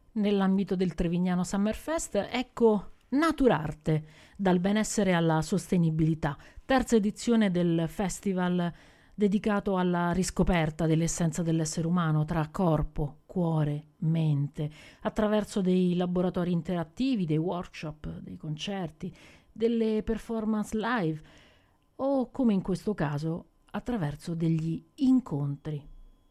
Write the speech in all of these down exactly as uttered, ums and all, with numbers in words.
nell'ambito del Trevignano Summerfest, ecco Naturarte, dal benessere alla sostenibilità, terza edizione del festival dedicato alla riscoperta dell'essenza dell'essere umano tra corpo, cuore, mente, attraverso dei laboratori interattivi, dei workshop, dei concerti, delle performance live o, come in questo caso, attraverso degli incontri.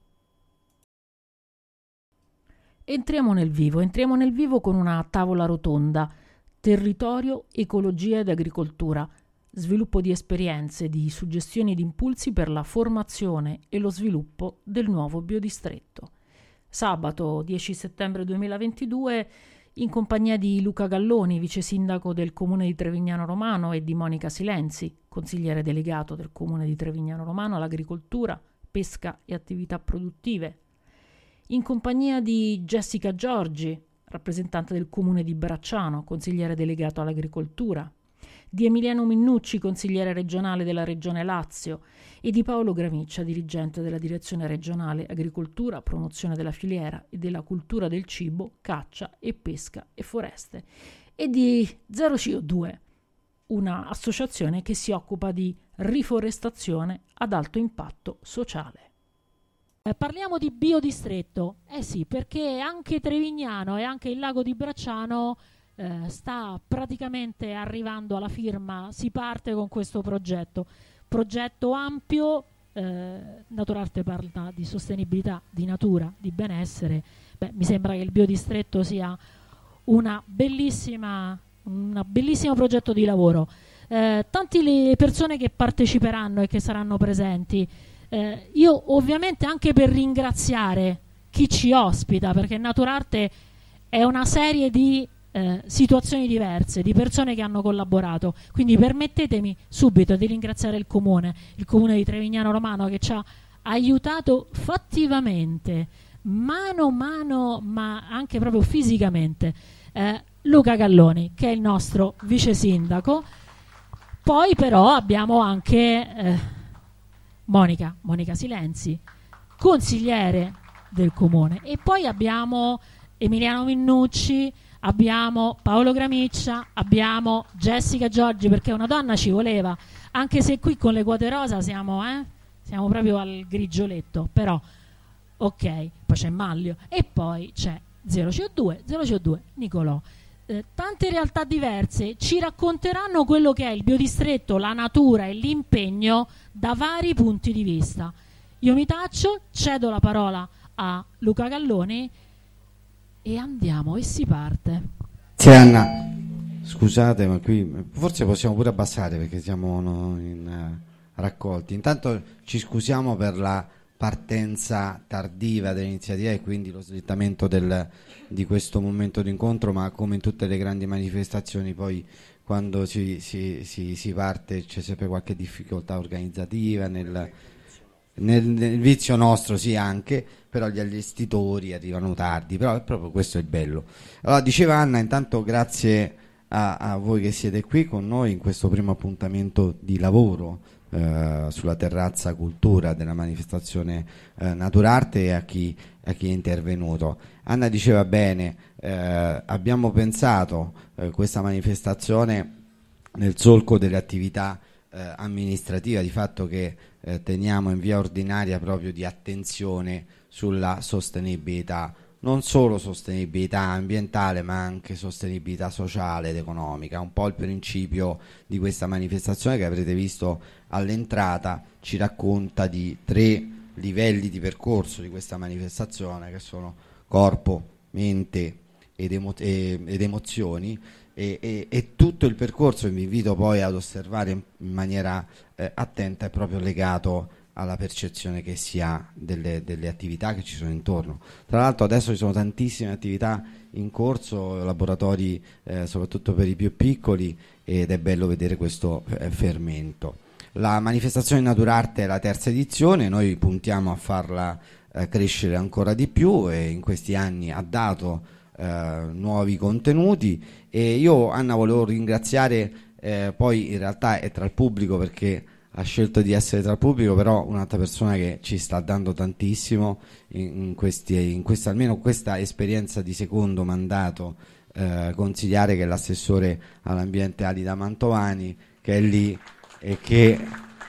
Entriamo nel vivo, entriamo nel vivo con una tavola rotonda, territorio, ecologia ed agricoltura, sviluppo di esperienze, di suggestioni ed impulsi per la formazione e lo sviluppo del nuovo biodistretto. Sabato dieci settembre duemilaventidue, in compagnia di Luca Galloni, vice sindaco del comune di Trevignano Romano, e di Monica Silenzi, consigliere delegato del comune di Trevignano Romano all'agricoltura, pesca e attività produttive. In compagnia di Jessica Giorgi, rappresentante del comune di Bracciano, consigliere delegato all'agricoltura, di Emiliano Minnucci, consigliere regionale della Regione Lazio, e di Paolo Gramiccia, dirigente della Direzione Regionale Agricoltura, Promozione della Filiera e della Cultura del Cibo, Caccia e Pesca e Foreste, e di Zero C O due, una associazione che si occupa di riforestazione ad alto impatto sociale. Eh, parliamo di biodistretto, eh sì, perché anche Trevignano e anche il lago di Bracciano eh, sta praticamente arrivando alla firma, si parte con questo progetto, progetto ampio, eh, Naturarte parla di sostenibilità, di natura, di benessere. Beh, mi sembra che il biodistretto sia una bellissima, un bellissimo progetto di lavoro. Eh, tanti le persone che parteciperanno e che saranno presenti. Eh, io ovviamente anche per ringraziare chi ci ospita, perché Naturarte è una serie di eh, situazioni diverse, di persone che hanno collaborato, quindi permettetemi subito di ringraziare il comune, il comune di Trevignano Romano, che ci ha aiutato fattivamente, mano a mano, ma anche proprio fisicamente, eh, Luca Galloni, che è il nostro vice sindaco. Poi però abbiamo anche eh, Monica, Monica Silenzi, consigliere del comune, e poi abbiamo Emiliano Minnucci, abbiamo Paolo Gramiccia, abbiamo Jessica Giorgi, perché una donna ci voleva, anche se qui con le quote rosa siamo, eh, siamo proprio al grigioletto, però ok, poi c'è Maglio e poi c'è Zero C O due, Zero C O due, Nicolò. Eh, tante realtà diverse ci racconteranno quello che è il biodistretto, la natura e l'impegno da vari punti di vista. Io mi taccio, cedo la parola a Luca Galloni e andiamo, e si parte. Grazie Anna, scusate ma qui forse possiamo pure abbassare perché siamo no, in uh, raccolti. Intanto ci scusiamo per la partenza tardiva dell'iniziativa e quindi lo slittamento del, di questo momento d'incontro, ma come in tutte le grandi manifestazioni poi quando si, si, si, si parte c'è sempre qualche difficoltà organizzativa nel, nel, nel vizio nostro, sì, anche, però gli allestitori arrivano tardi, però è proprio questo è il bello. Allora, diceva Anna, intanto grazie a, a voi che siete qui con noi in questo primo appuntamento di lavoro Uh, sulla terrazza cultura della manifestazione uh, Naturarte, e a chi, a chi è intervenuto. Anna diceva bene, uh, abbiamo pensato uh, questa manifestazione nel solco delle attività uh, amministrative, di fatto che uh, teniamo in via ordinaria proprio di attenzione sulla sostenibilità, non solo sostenibilità ambientale ma anche sostenibilità sociale ed economica. Un po' il principio di questa manifestazione che avrete visto all'entrata ci racconta di tre livelli di percorso di questa manifestazione, che sono corpo, mente ed, emo- ed emozioni, e, e, e tutto il percorso che vi invito poi ad osservare in, in maniera eh, attenta è proprio legato alla percezione che si ha delle, delle attività che ci sono intorno. Tra l'altro adesso ci sono tantissime attività in corso, laboratori eh, soprattutto per i più piccoli, ed è bello vedere questo eh, fermento. La manifestazione Naturarte è la terza edizione, noi puntiamo a farla eh, crescere ancora di più, e in questi anni ha dato eh, nuovi contenuti, e io Anna volevo ringraziare, eh, poi in realtà è tra il pubblico perché ha scelto di essere tra il pubblico, però un'altra persona che ci sta dando tantissimo in, in, questi, in questa, almeno questa esperienza di secondo mandato eh, consigliare, che è l'assessore all'ambiente Alida Mantovani, che è lì e che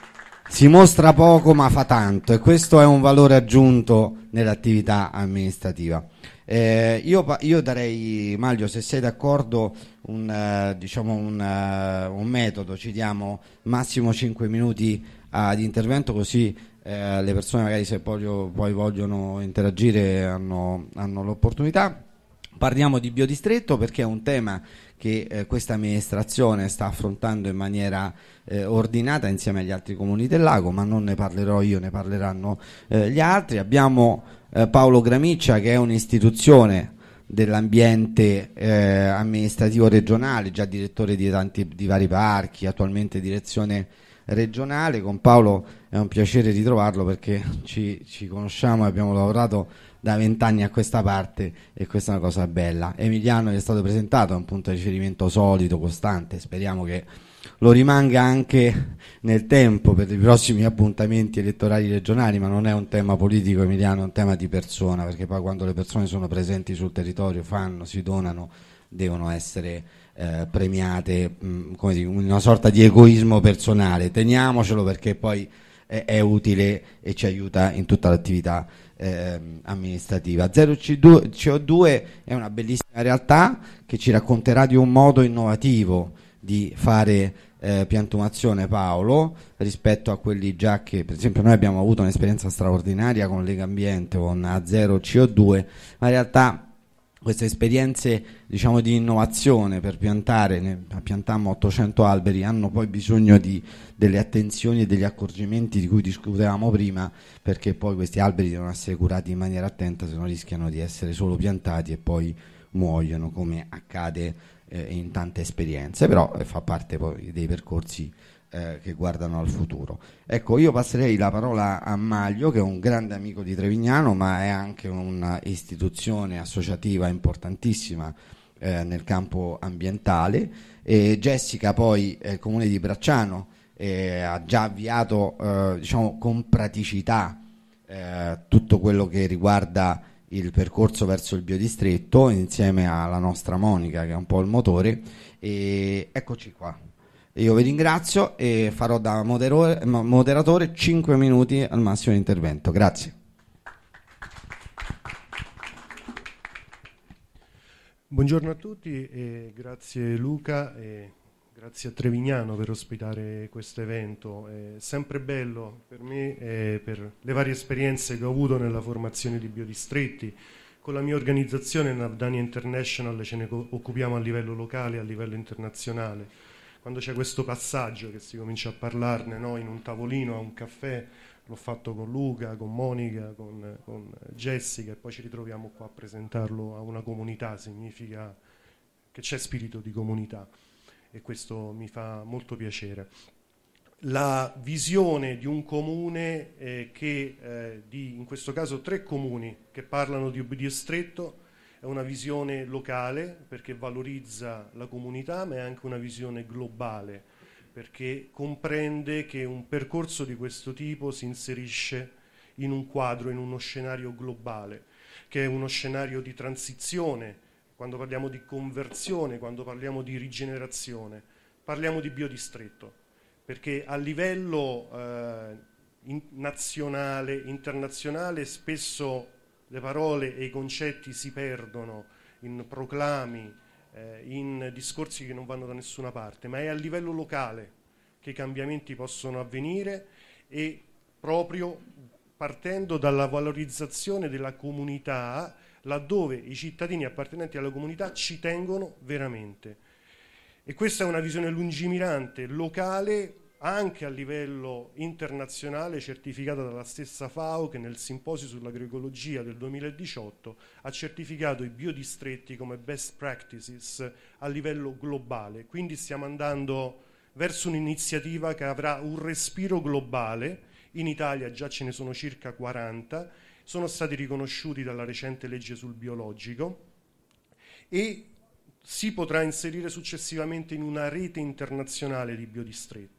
si mostra poco ma fa tanto, e questo è un valore aggiunto nell'attività amministrativa. Eh, io, io darei, Maglio, se sei d'accordo, un, uh, diciamo un, uh, un metodo, ci diamo massimo cinque minuti uh, di intervento, così uh, le persone magari se poi, poi vogliono interagire hanno, hanno l'opportunità. Parliamo di biodistretto perché è un tema che eh, questa amministrazione sta affrontando in maniera eh, ordinata insieme agli altri comuni del lago, ma non ne parlerò io, ne parleranno eh, gli altri. Abbiamo eh, Paolo Gramiccia, che è un'istituzione dell'ambiente eh, amministrativo regionale, già direttore di tanti di vari parchi, attualmente direzione regionale. Con Paolo è un piacere ritrovarlo perché ci, ci conosciamo e abbiamo lavorato da vent'anni a questa parte, e questa è una cosa bella. Emiliano, che è stato presentato, è un punto di riferimento solido, costante, speriamo che lo rimanga anche nel tempo per i prossimi appuntamenti elettorali regionali, ma non è un tema politico, Emiliano, è un tema di persona, perché poi quando le persone sono presenti sul territorio, fanno, si donano, devono essere eh, premiate, mh, come dire, una sorta di egoismo personale. Teniamocelo perché poi è, è utile e ci aiuta in tutta l'attività eh, amministrativa. Zero C O due è una bellissima realtà che ci racconterà di un modo innovativo di fare eh, piantumazione, Paolo, rispetto a quelli già che, per esempio, noi abbiamo avuto un'esperienza straordinaria con Legambiente, con A Zero C O due, ma in realtà queste esperienze, diciamo, di innovazione per piantare, ne piantammo ottocento alberi, hanno poi bisogno di delle attenzioni e degli accorgimenti di cui discutevamo prima, perché poi questi alberi devono essere curati in maniera attenta, se no rischiano di essere solo piantati e poi muoiono, come accade eh, in tante esperienze, però eh, fa parte poi dei percorsi eh, che guardano al futuro. Ecco, io passerei la parola a Maglio, che è un grande amico di Trevignano, ma è anche un'istituzione associativa importantissima eh, nel campo ambientale, e Jessica poi è il comune di Bracciano, eh, ha già avviato eh, diciamo con praticità eh, tutto quello che riguarda il percorso verso il biodistretto, insieme alla nostra Monica, che è un po' il motore, e eccoci qua. Io vi ringrazio e farò da moderore, moderatore cinque minuti al massimo di intervento. Grazie. Buongiorno a tutti e grazie Luca e grazie a Trevignano per ospitare questo evento. È sempre bello per me e per le varie esperienze che ho avuto nella formazione di biodistretti. Con la mia organizzazione Navdania International ce ne occupiamo a livello locale e a livello internazionale. Quando c'è questo passaggio che si comincia a parlarne, no, in un tavolino, a un caffè, l'ho fatto con Luca, con Monica, con, con Jessica, e poi ci ritroviamo qua a presentarlo a una comunità, significa che c'è spirito di comunità, e questo mi fa molto piacere. La visione di un comune eh, che, eh, di, in questo caso tre comuni che parlano di biodistretto, è una visione locale perché valorizza la comunità, ma è anche una visione globale perché comprende che un percorso di questo tipo si inserisce in un quadro, in uno scenario globale, che è uno scenario di transizione. Quando parliamo di conversione, quando parliamo di rigenerazione, parliamo di biodistretto, perché a livello eh, in, nazionale, internazionale, spesso le parole e i concetti si perdono in proclami, eh, in discorsi che non vanno da nessuna parte, ma è a livello locale che i cambiamenti possono avvenire, e proprio partendo dalla valorizzazione della comunità, laddove i cittadini appartenenti alla comunità ci tengono veramente. E questa è una visione lungimirante, locale, anche a livello internazionale, certificata dalla stessa FAO, che nel simposio sull'agroecologia del duemiladiciotto ha certificato i biodistretti come best practices a livello globale. Quindi stiamo andando verso un'iniziativa che avrà un respiro globale. In Italia già ce ne sono circa quaranta, sono stati riconosciuti dalla recente legge sul biologico e si potrà inserire successivamente in una rete internazionale di biodistretti.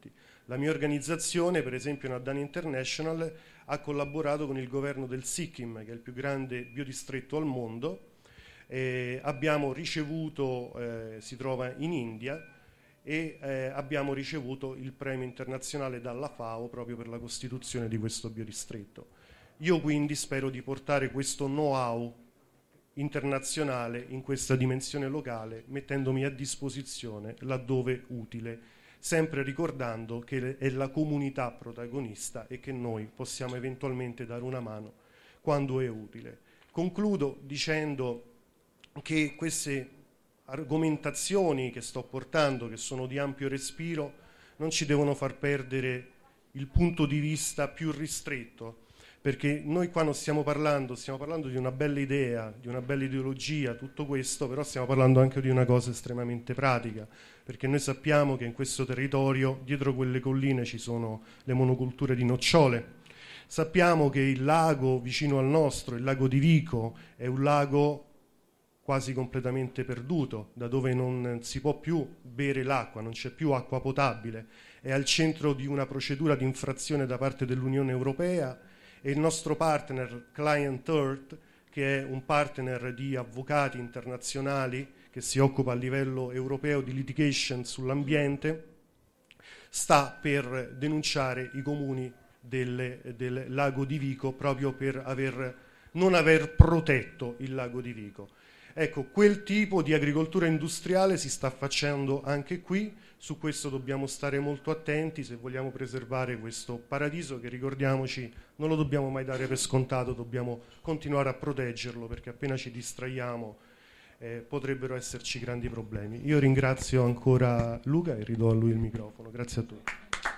La mia organizzazione, per esempio Nadani International, ha collaborato con il governo del Sikkim, che è il più grande biodistretto al mondo. Eh, abbiamo ricevuto, eh, si trova in India, e eh, abbiamo ricevuto il premio internazionale dalla FAO proprio per la costituzione di questo biodistretto. Io quindi spero di portare questo know-how internazionale in questa dimensione locale, mettendomi a disposizione laddove utile, sempre ricordando che è la comunità protagonista e che noi possiamo eventualmente dare una mano quando è utile. Concludo dicendo che queste argomentazioni che sto portando, che sono di ampio respiro, non ci devono far perdere il punto di vista più ristretto, perché noi qua non stiamo parlando, stiamo parlando di una bella idea, di una bella ideologia, tutto questo, però stiamo parlando anche di una cosa estremamente pratica, perché noi sappiamo che in questo territorio, dietro quelle colline, ci sono le monoculture di nocciole. Sappiamo che il lago vicino al nostro, il lago di Vico, è un lago quasi completamente perduto, da dove non si può più bere l'acqua, non c'è più acqua potabile, è al centro di una procedura di infrazione da parte dell'Unione Europea, e il nostro partner Client Earth, che è un partner di avvocati internazionali che si occupa a livello europeo di litigation sull'ambiente, sta per denunciare i comuni del, del lago di Vico proprio per aver, non aver protetto il lago di Vico. Ecco, quel tipo di agricoltura industriale si sta facendo anche qui, su questo dobbiamo stare molto attenti se vogliamo preservare questo paradiso che, ricordiamoci, non lo dobbiamo mai dare per scontato, dobbiamo continuare a proteggerlo, perché appena ci distraiamo eh, potrebbero esserci grandi problemi. Io ringrazio ancora Luca e ridò a lui il microfono. Grazie a tutti.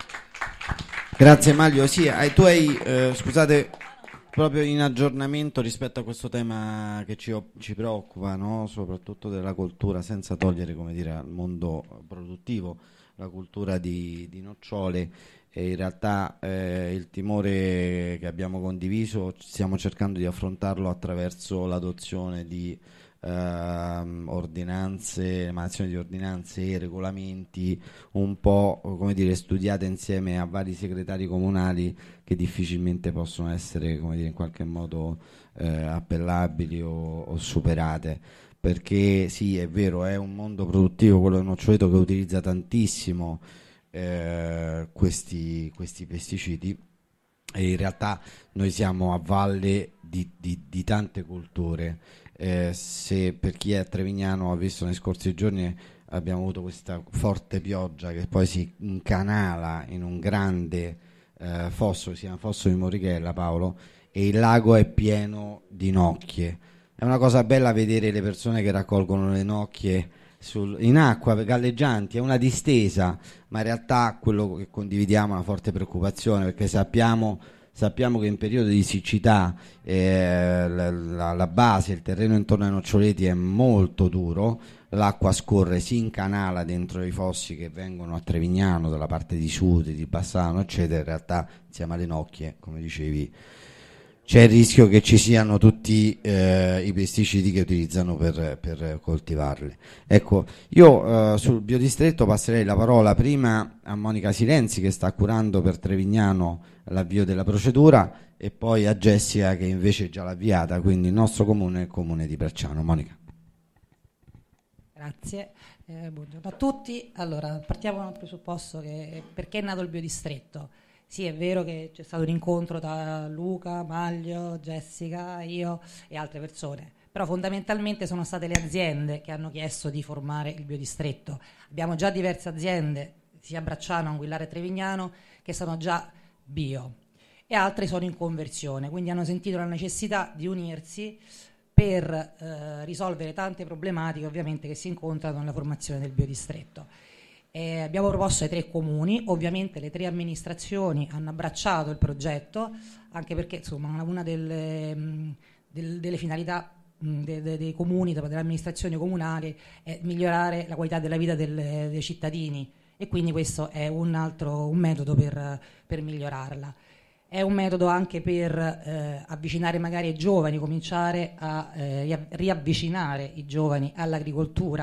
Grazie Maglio. Sì, tu hai, eh, scusate, proprio in aggiornamento rispetto a questo tema che ci, ci preoccupa, no? Soprattutto della cultura, senza togliere, come dire, al mondo produttivo la cultura di, di nocciole, e in realtà eh, il timore che abbiamo condiviso stiamo cercando di affrontarlo attraverso l'adozione di Uh, ordinanze, emanazione di ordinanze e regolamenti un po', come dire, studiate insieme a vari segretari comunali, che difficilmente possono essere, come dire, in qualche modo eh, appellabili o, o superate, perché sì, è vero, è un mondo produttivo quello del noccioleto che utilizza tantissimo eh, questi, questi pesticidi, e in realtà noi siamo a valle di, di, di tante culture. Eh, se per chi è a Trevignano ha visto nei scorsi giorni, abbiamo avuto questa forte pioggia che poi si incanala in un grande eh, fosso che si chiama Fosso di Morichella, Paolo, e il lago è pieno di nocchie. È una cosa bella vedere le persone che raccolgono le nocchie sul, in acqua, galleggianti, è una distesa, ma in realtà quello che condividiamo è una forte preoccupazione, perché sappiamo Sappiamo che in periodo di siccità eh, la, la, la base, il terreno intorno ai noccioleti è molto duro, l'acqua scorre, si incanala dentro i fossi che vengono a Trevignano dalla parte di sud, di Bassano, eccetera. In realtà, insieme alle nocchie, come dicevi, c'è il rischio che ci siano tutti eh, i pesticidi che utilizzano per, per coltivarle. Ecco, io eh, sul biodistretto passerei la parola prima a Monica Silenzi, che sta curando per Trevignano l'avvio della procedura, e poi a Jessica, che invece è già l'ha avviata, quindi il nostro comune è il comune di Bracciano. Monica. Grazie, eh, buongiorno a tutti. Allora, partiamo dal presupposto che perché è nato il biodistretto? Sì, è vero che c'è stato un incontro tra Luca, Maglio, Jessica, io e altre persone, però fondamentalmente sono state le aziende che hanno chiesto di formare il biodistretto. Abbiamo già diverse aziende, sia Bracciano, Anguillare e Trevignano, che sono già bio, e altre sono in conversione, quindi hanno sentito la necessità di unirsi per eh, risolvere tante problematiche ovviamente che si incontrano nella formazione del biodistretto. Eh, abbiamo proposto ai tre comuni, ovviamente le tre amministrazioni hanno abbracciato il progetto, anche perché insomma una delle, mh, del, delle finalità mh, de, de, dei comuni, delle amministrazioni comunali, è migliorare la qualità della vita del, dei cittadini, e quindi questo è un altro un metodo per, per migliorarla. È un metodo anche per eh, avvicinare magari i giovani, cominciare a eh, riavvicinare i giovani all'agricoltura,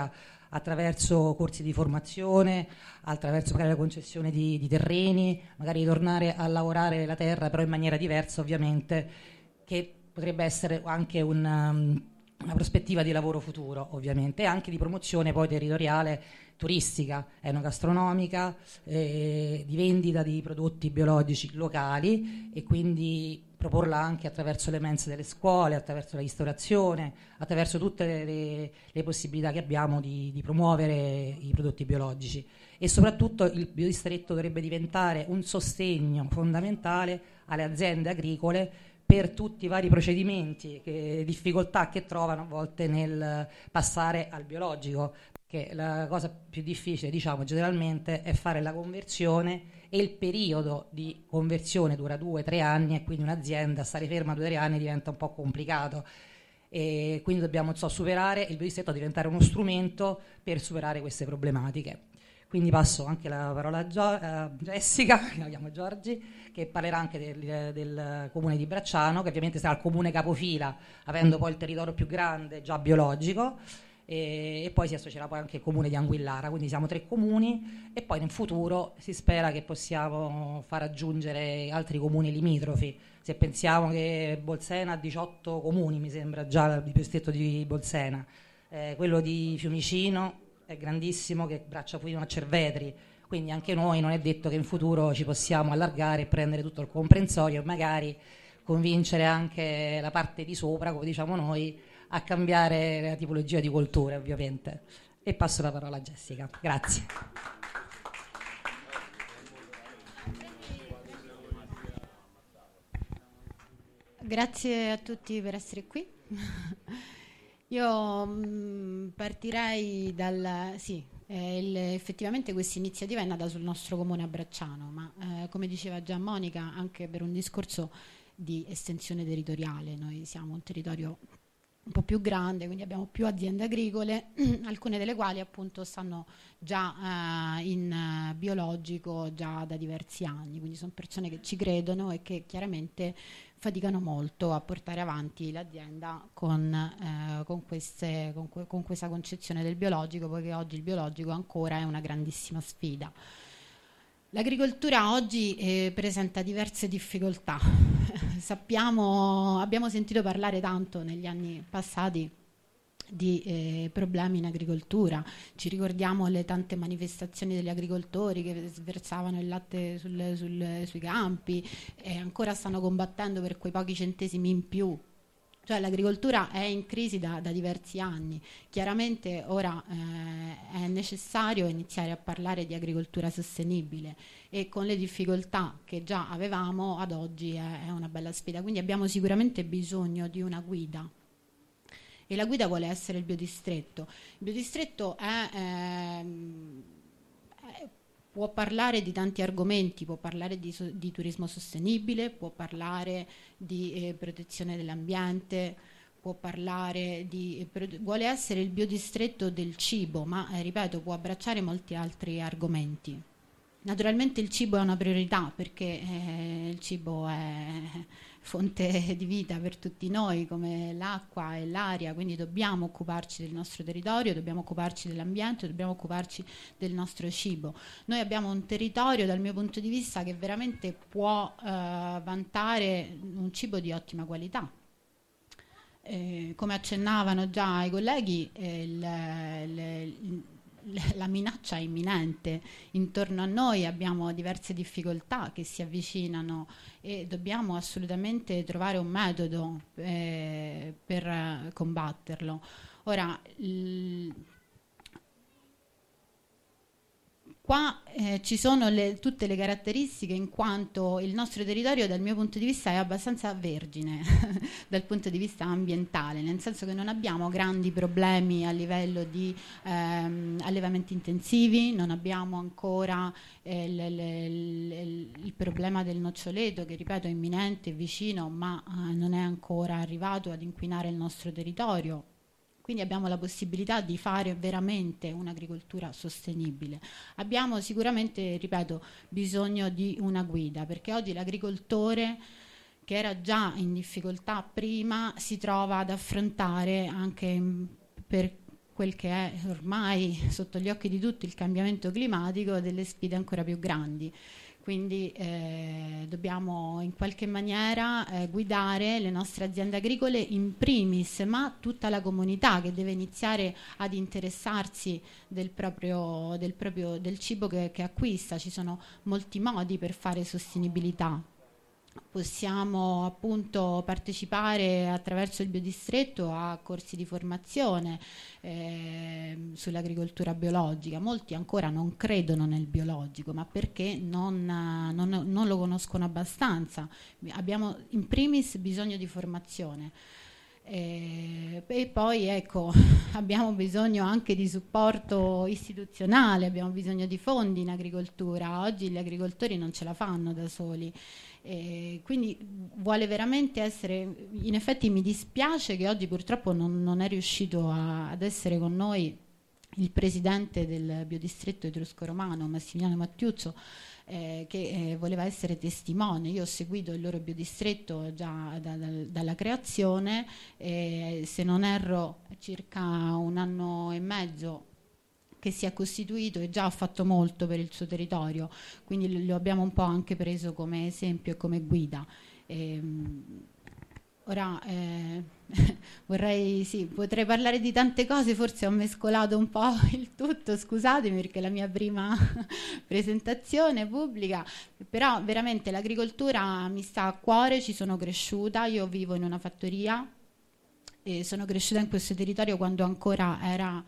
attraverso corsi di formazione, attraverso magari la concessione di, di terreni, magari tornare a lavorare la terra però in maniera diversa ovviamente, che potrebbe essere anche una, una prospettiva di lavoro futuro ovviamente, e anche di promozione poi territoriale, turistica, enogastronomica, eh, di vendita di prodotti biologici locali, e quindi proporla anche attraverso le mense delle scuole, attraverso la ristorazione, attraverso tutte le, le, le possibilità che abbiamo di, di promuovere i prodotti biologici. E soprattutto il biodistretto dovrebbe diventare un sostegno fondamentale alle aziende agricole per tutti i vari procedimenti, che, difficoltà che trovano a volte nel passare al biologico, perché la cosa più difficile, diciamo, generalmente è fare la conversione, e il periodo di conversione dura due o tre anni, e quindi un'azienda stare ferma due o tre anni diventa un po' complicato, e quindi dobbiamo so, superare il biodistretto a diventare uno strumento per superare queste problematiche. Quindi passo anche la parola a Gio- a Jessica, che la chiamo Giorgi, che parlerà anche del, del comune di Bracciano, che ovviamente sarà il comune capofila, avendo poi il territorio più grande già biologico, e, e poi si associerà poi anche il comune di Anguillara, quindi siamo tre comuni, e poi nel futuro si spera che possiamo far aggiungere altri comuni limitrofi. Se pensiamo che Bolsena ha diciotto comuni, mi sembra già il distretto di Bolsena, eh, quello di Fiumicino è grandissimo, che braccia fino a Cervetri, quindi anche noi non è detto che in futuro ci possiamo allargare e prendere tutto il comprensorio e magari convincere anche la parte di sopra, come diciamo noi, a cambiare la tipologia di colture ovviamente. E passo la parola a Jessica. Grazie. Grazie a tutti per essere qui. Io mh, partirei dal... Sì, eh, il, effettivamente questa iniziativa è nata sul nostro comune a Bracciano, ma eh, come diceva già Monica, anche per un discorso di estensione territoriale. Noi siamo un territorio un po' più grande, quindi abbiamo più aziende agricole, alcune delle quali appunto stanno già eh, in uh, biologico già da diversi anni, quindi sono persone che ci credono e che chiaramente faticano molto a portare avanti l'azienda con, eh, con, queste, con, que- con questa concezione del biologico, poiché oggi il biologico ancora è una grandissima sfida. L'agricoltura oggi eh, presenta diverse difficoltà. Sappiamo, abbiamo sentito parlare tanto negli anni passati di eh, problemi in agricoltura, ci ricordiamo le tante manifestazioni degli agricoltori che sversavano il latte sul, sul, sui campi e ancora stanno combattendo per quei pochi centesimi in più. Cioè l'agricoltura è in crisi da, da diversi anni. Chiaramente ora eh, è necessario iniziare a parlare di agricoltura sostenibile, e con le difficoltà che già avevamo ad oggi è, è una bella sfida. Quindi abbiamo sicuramente bisogno di una guida, e la guida vuole essere il biodistretto. Il biodistretto è, ehm, è, può parlare di tanti argomenti, può parlare di, di turismo sostenibile, può parlare di eh, protezione dell'ambiente, può parlare di... vuole essere il biodistretto del cibo, ma eh, ripeto, può abbracciare molti altri argomenti. Naturalmente il cibo è una priorità, perché eh, il cibo è fonte di vita per tutti noi, come l'acqua e l'aria, quindi dobbiamo occuparci del nostro territorio, dobbiamo occuparci dell'ambiente, dobbiamo occuparci del nostro cibo. Noi abbiamo un territorio, dal mio punto di vista, che veramente può eh, vantare un cibo di ottima qualità. Eh, come accennavano già i colleghi, eh, il, il, la minaccia è imminente. Intorno a noi abbiamo diverse difficoltà che si avvicinano e dobbiamo assolutamente trovare un metodo eh, per combatterlo. Ora, l- qua eh, ci sono le, tutte le caratteristiche, in quanto il nostro territorio dal mio punto di vista è abbastanza vergine dal punto di vista ambientale, nel senso che non abbiamo grandi problemi a livello di ehm, allevamenti intensivi, non abbiamo ancora eh, l, l, l, il problema del noccioleto, che ripeto è imminente, è vicino, ma eh, non è ancora arrivato ad inquinare il nostro territorio. Quindi abbiamo la possibilità di fare veramente un'agricoltura sostenibile. Abbiamo sicuramente, ripeto, bisogno di una guida, perché oggi l'agricoltore, che era già in difficoltà prima, si trova ad affrontare anche per quel che è ormai sotto gli occhi di tutti il cambiamento climatico, delle sfide ancora più grandi. Quindi eh, dobbiamo in qualche maniera eh, guidare le nostre aziende agricole in primis, ma tutta la comunità che deve iniziare ad interessarsi del proprio, del, proprio, del cibo che, che acquista. Ci sono molti modi per fare sostenibilità. Possiamo appunto partecipare attraverso il biodistretto a corsi di formazione eh, sull'agricoltura biologica. Molti ancora non credono nel biologico, ma perché non, non, non lo conoscono abbastanza. Abbiamo in primis bisogno di formazione. Eh, e poi ecco, abbiamo bisogno anche di supporto istituzionale, abbiamo bisogno di fondi in agricoltura. Oggi gli agricoltori non ce la fanno da soli. Eh, quindi vuole veramente essere, in effetti mi dispiace che oggi purtroppo non, non è riuscito a, ad essere con noi il presidente del biodistretto etrusco romano, Massimiliano Mattiuzzo, eh, che eh, voleva essere testimone. Io ho seguito il loro biodistretto già da, da, dalla creazione, eh, se non erro circa un anno e mezzo che si è costituito e già ha fatto molto per il suo territorio, quindi lo abbiamo un po' anche preso come esempio e come guida. Ehm, ora eh, vorrei, sì, potrei parlare di tante cose, forse ho mescolato un po' il tutto, scusatemi perché è la mia prima presentazione pubblica, però veramente l'agricoltura mi sta a cuore, ci sono cresciuta, io vivo in una fattoria e sono cresciuta in questo territorio quando ancora era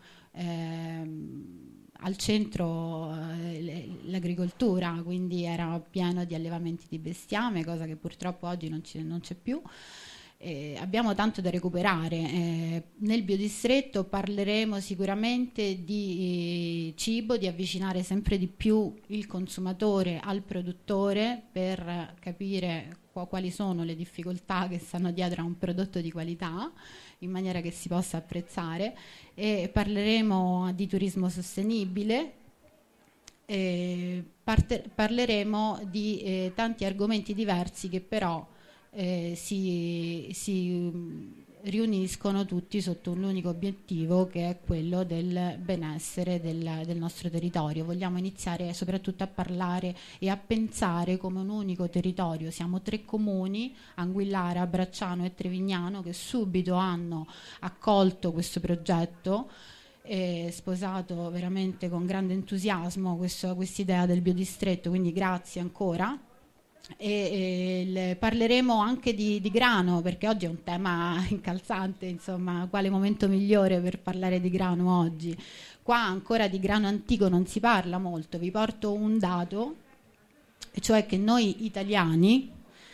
Ehm, al centro eh, l'agricoltura, quindi era pieno di allevamenti di bestiame, cosa che purtroppo oggi non, ci, non c'è più. Eh, abbiamo tanto da recuperare. Eh, nel biodistretto parleremo sicuramente di eh, cibo, di avvicinare sempre di più il consumatore al produttore per capire qu- quali sono le difficoltà che stanno dietro a un prodotto di qualità, in maniera che si possa apprezzare, e parleremo di turismo sostenibile, e parte- parleremo di eh, tanti argomenti diversi che però eh, si, si riuniscono tutti sotto un unico obiettivo, che è quello del benessere del, del nostro territorio. Vogliamo iniziare soprattutto a parlare e a pensare come un unico territorio. Siamo tre comuni, Anguillara, Bracciano e Trevignano, che subito hanno accolto questo progetto e sposato veramente con grande entusiasmo questa idea del biodistretto, quindi grazie ancora. E, e le, parleremo anche di, di grano, perché oggi è un tema incalzante, insomma, quale momento migliore per parlare di grano oggi? Qua ancora di grano antico non si parla molto. Vi porto un dato, e cioè che noi italiani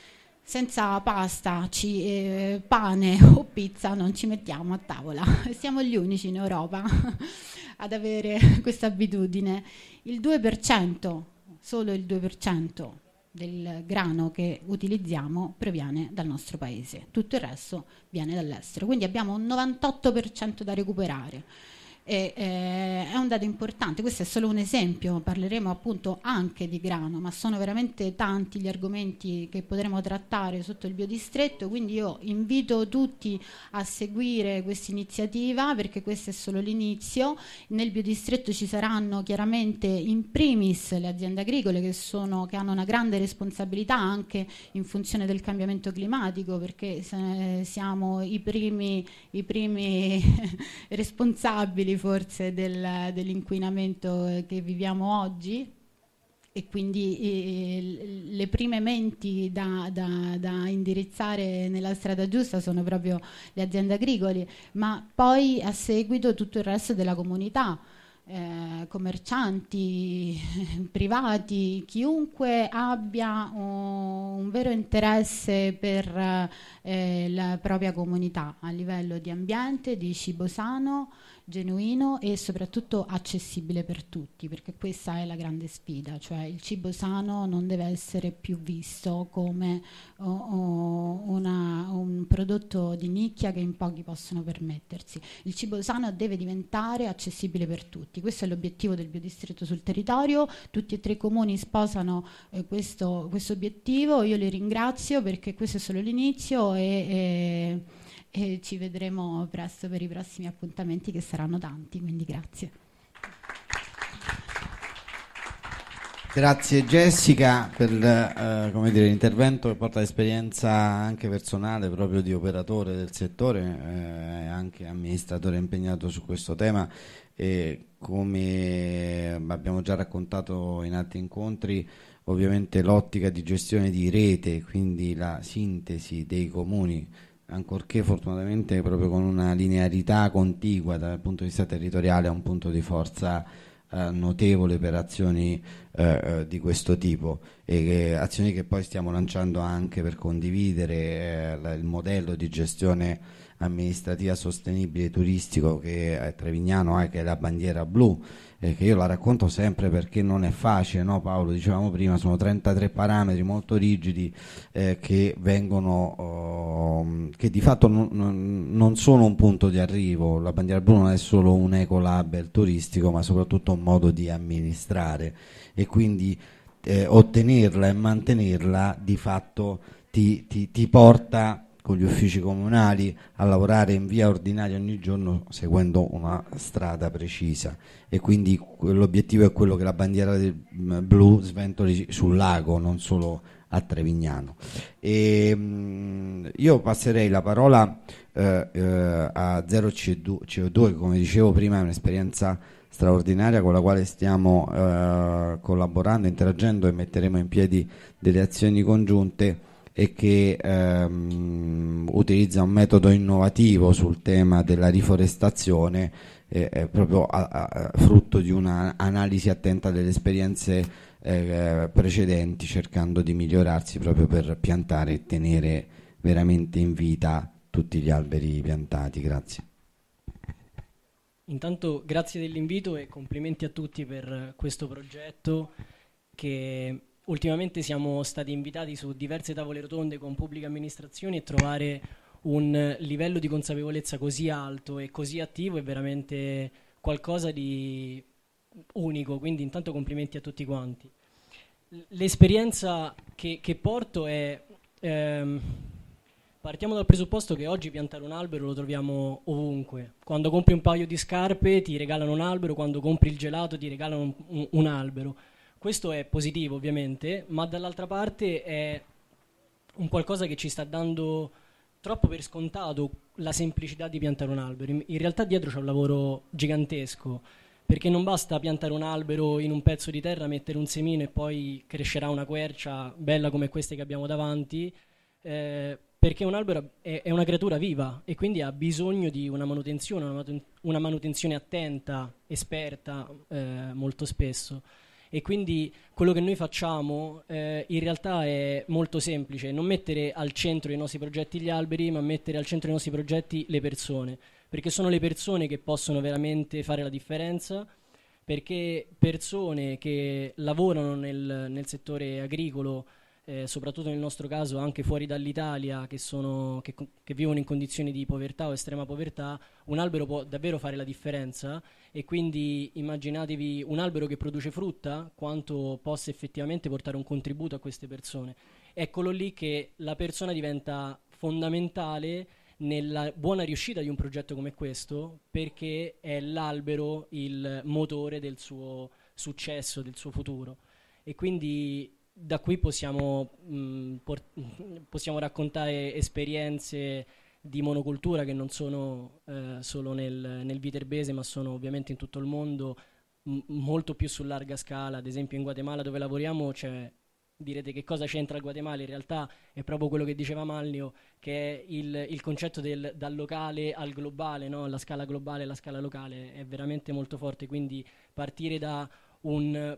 senza pasta, ci, eh, pane o pizza non ci mettiamo a tavola. Siamo gli unici in Europa ad avere questa abitudine. Il due per cento, solo il due per cento del grano che utilizziamo proviene dal nostro paese, tutto il resto viene dall'estero, quindi abbiamo un novantotto per cento da recuperare. E, eh, è un dato importante. Questo è solo un esempio, parleremo appunto anche di grano, ma sono veramente tanti gli argomenti che potremo trattare sotto il biodistretto, quindi io invito tutti a seguire questa iniziativa, perché questo è solo l'inizio. Nel biodistretto ci saranno chiaramente in primis le aziende agricole che, sono, che hanno una grande responsabilità anche in funzione del cambiamento climatico, perché eh, siamo i primi, i primi responsabili forse del, dell'inquinamento che viviamo oggi, e quindi eh, le prime menti da, da, da indirizzare nella strada giusta sono proprio le aziende agricole, ma poi a seguito tutto il resto della comunità, eh, commercianti, privati, chiunque abbia un, un vero interesse per eh, la propria comunità a livello di ambiente, di cibo sano, genuino e soprattutto accessibile per tutti, perché questa è la grande sfida, cioè il cibo sano non deve essere più visto come oh, oh, una, un prodotto di nicchia che in pochi possono permettersi. Il cibo sano deve diventare accessibile per tutti, questo è l'obiettivo del biodistretto sul territorio. Tutti e tre i comuni sposano eh, questo, questo obiettivo. Io li ringrazio perché questo è solo l'inizio e, e e ci vedremo presto per i prossimi appuntamenti che saranno tanti, quindi grazie. Grazie Jessica per eh, come dire, l'intervento che porta esperienza anche personale proprio di operatore del settore e eh, anche amministratore impegnato su questo tema, e come abbiamo già raccontato in altri incontri, ovviamente l'ottica di gestione di rete, quindi la sintesi dei comuni, ancorché fortunatamente proprio con una linearità contigua dal punto di vista territoriale, è un punto di forza Uh, notevole per azioni uh, uh, di questo tipo, e che, azioni che poi stiamo lanciando anche per condividere uh, la, il modello di gestione amministrativa sostenibile turistico che è Trevignano, eh, che è la bandiera blu, eh, che io la racconto sempre perché non è facile, no Paolo? Dicevamo prima, sono trentatré parametri molto rigidi eh, che vengono oh, che di fatto non, non sono un punto di arrivo. La bandiera blu non è solo un ecolabel turistico, ma soprattutto un modo di amministrare, e quindi eh, ottenerla e mantenerla di fatto ti, ti, ti porta con gli uffici comunali a lavorare in via ordinaria ogni giorno seguendo una strada precisa, e quindi l'obiettivo è quello che la bandiera blu sventoli sul lago, non solo a Trevignano. E, mh, io passerei la parola eh, eh, a Zero C O due, che come dicevo prima è un'esperienza straordinaria con la quale stiamo eh, collaborando, interagendo, e metteremo in piedi delle azioni congiunte, e che ehm, utilizza un metodo innovativo sul tema della riforestazione, eh, eh, proprio a, a, frutto di un'analisi attenta delle esperienze eh, precedenti, cercando di migliorarsi proprio per piantare e tenere veramente in vita tutti gli alberi piantati. Grazie. Intanto grazie dell'invito e complimenti a tutti per questo progetto, che ultimamente siamo stati invitati su diverse tavole rotonde con pubbliche amministrazioni, e trovare un livello di consapevolezza così alto e così attivo è veramente qualcosa di unico, quindi intanto complimenti a tutti quanti. L'esperienza che, che porto è, ehm, partiamo dal presupposto che oggi piantare un albero lo troviamo ovunque. Quando compri un paio di scarpe ti regalano un albero, quando compri il gelato ti regalano un, un, un albero. Questo è positivo ovviamente, ma dall'altra parte è un qualcosa che ci sta dando troppo per scontato la semplicità di piantare un albero. In, in realtà dietro c'è un lavoro gigantesco, perché non basta piantare un albero in un pezzo di terra, mettere un semino e poi crescerà una quercia bella come queste che abbiamo davanti, eh, perché un albero è, è una creatura viva e quindi ha bisogno di una manutenzione, una, manuten- una manutenzione attenta, esperta, eh, molto spesso. E quindi quello che noi facciamo eh, in realtà è molto semplice: non mettere al centro dei nostri progetti gli alberi, ma mettere al centro dei nostri progetti le persone, perché sono le persone che possono veramente fare la differenza, perché persone che lavorano nel, nel settore agricolo, eh, soprattutto nel nostro caso anche fuori dall'Italia, che, sono, che, che vivono in condizioni di povertà o estrema povertà, un albero può davvero fare la differenza. E quindi immaginatevi un albero che produce frutta, quanto possa effettivamente portare un contributo a queste persone. Eccolo lì che la persona diventa fondamentale nella buona riuscita di un progetto come questo, perché è l'albero il motore del suo successo, del suo futuro. E quindi da qui possiamo, mh, port- possiamo raccontare esperienze di monocultura che non sono eh, solo nel, nel Viterbese, ma sono ovviamente in tutto il mondo, m- molto più su larga scala. Ad esempio in Guatemala, dove lavoriamo, c'è, direte che cosa c'entra il Guatemala, in realtà è proprio quello che diceva Manlio, che è il, il concetto del dal locale al globale, no? La scala globale e la scala locale è veramente molto forte, quindi partire da un,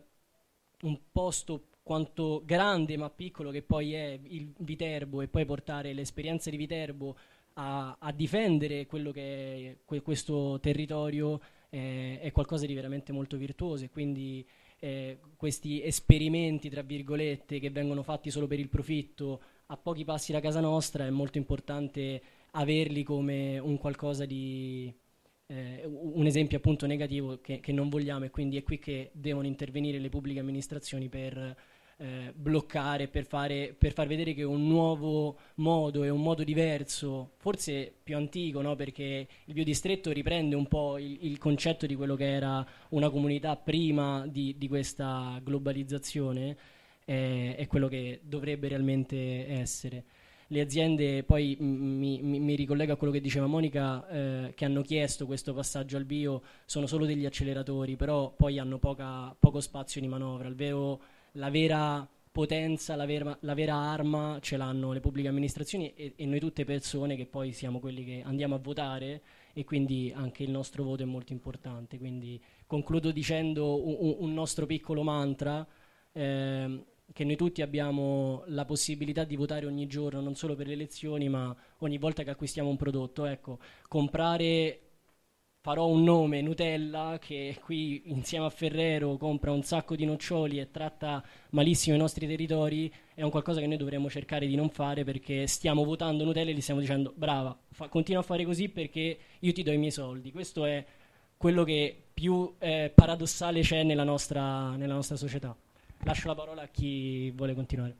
un posto quanto grande ma piccolo che poi è il Viterbo, e poi portare l'esperienza di Viterbo A, a difendere quello che è que- questo territorio, eh, è qualcosa di veramente molto virtuoso. E quindi eh, questi esperimenti tra virgolette che vengono fatti solo per il profitto a pochi passi da casa nostra, è molto importante averli come un qualcosa di eh, un esempio appunto negativo che, che non vogliamo, e quindi è qui che devono intervenire le pubbliche amministrazioni per eh, bloccare, per, fare, per far vedere che un nuovo modo e un modo diverso, forse più antico, no? Perché il biodistretto riprende un po' il, il concetto di quello che era una comunità prima di, di questa globalizzazione, eh, è quello che dovrebbe realmente essere. Le aziende, poi mi, mi, mi ricollego a quello che diceva Monica, eh, che hanno chiesto questo passaggio al bio, sono solo degli acceleratori, però poi hanno poca, poco spazio di manovra. Il vero, la vera potenza, la vera, la vera arma ce l'hanno le pubbliche amministrazioni e, e noi tutte persone che poi siamo quelli che andiamo a votare, e quindi anche il nostro voto è molto importante. Quindi concludo dicendo un, un nostro piccolo mantra, eh, che noi tutti abbiamo la possibilità di votare ogni giorno, non solo per le elezioni, ma ogni volta che acquistiamo un prodotto. Ecco, comprare, farò un nome, Nutella, che qui insieme a Ferrero compra un sacco di noccioli e tratta malissimo i nostri territori, è un qualcosa che noi dovremmo cercare di non fare, perché stiamo votando Nutella e gli stiamo dicendo brava, fa, continua a fare così perché io ti do i miei soldi. Questo è quello che più eh, paradossale c'è nella nostra, nella nostra società. Lascio la parola a chi vuole continuare.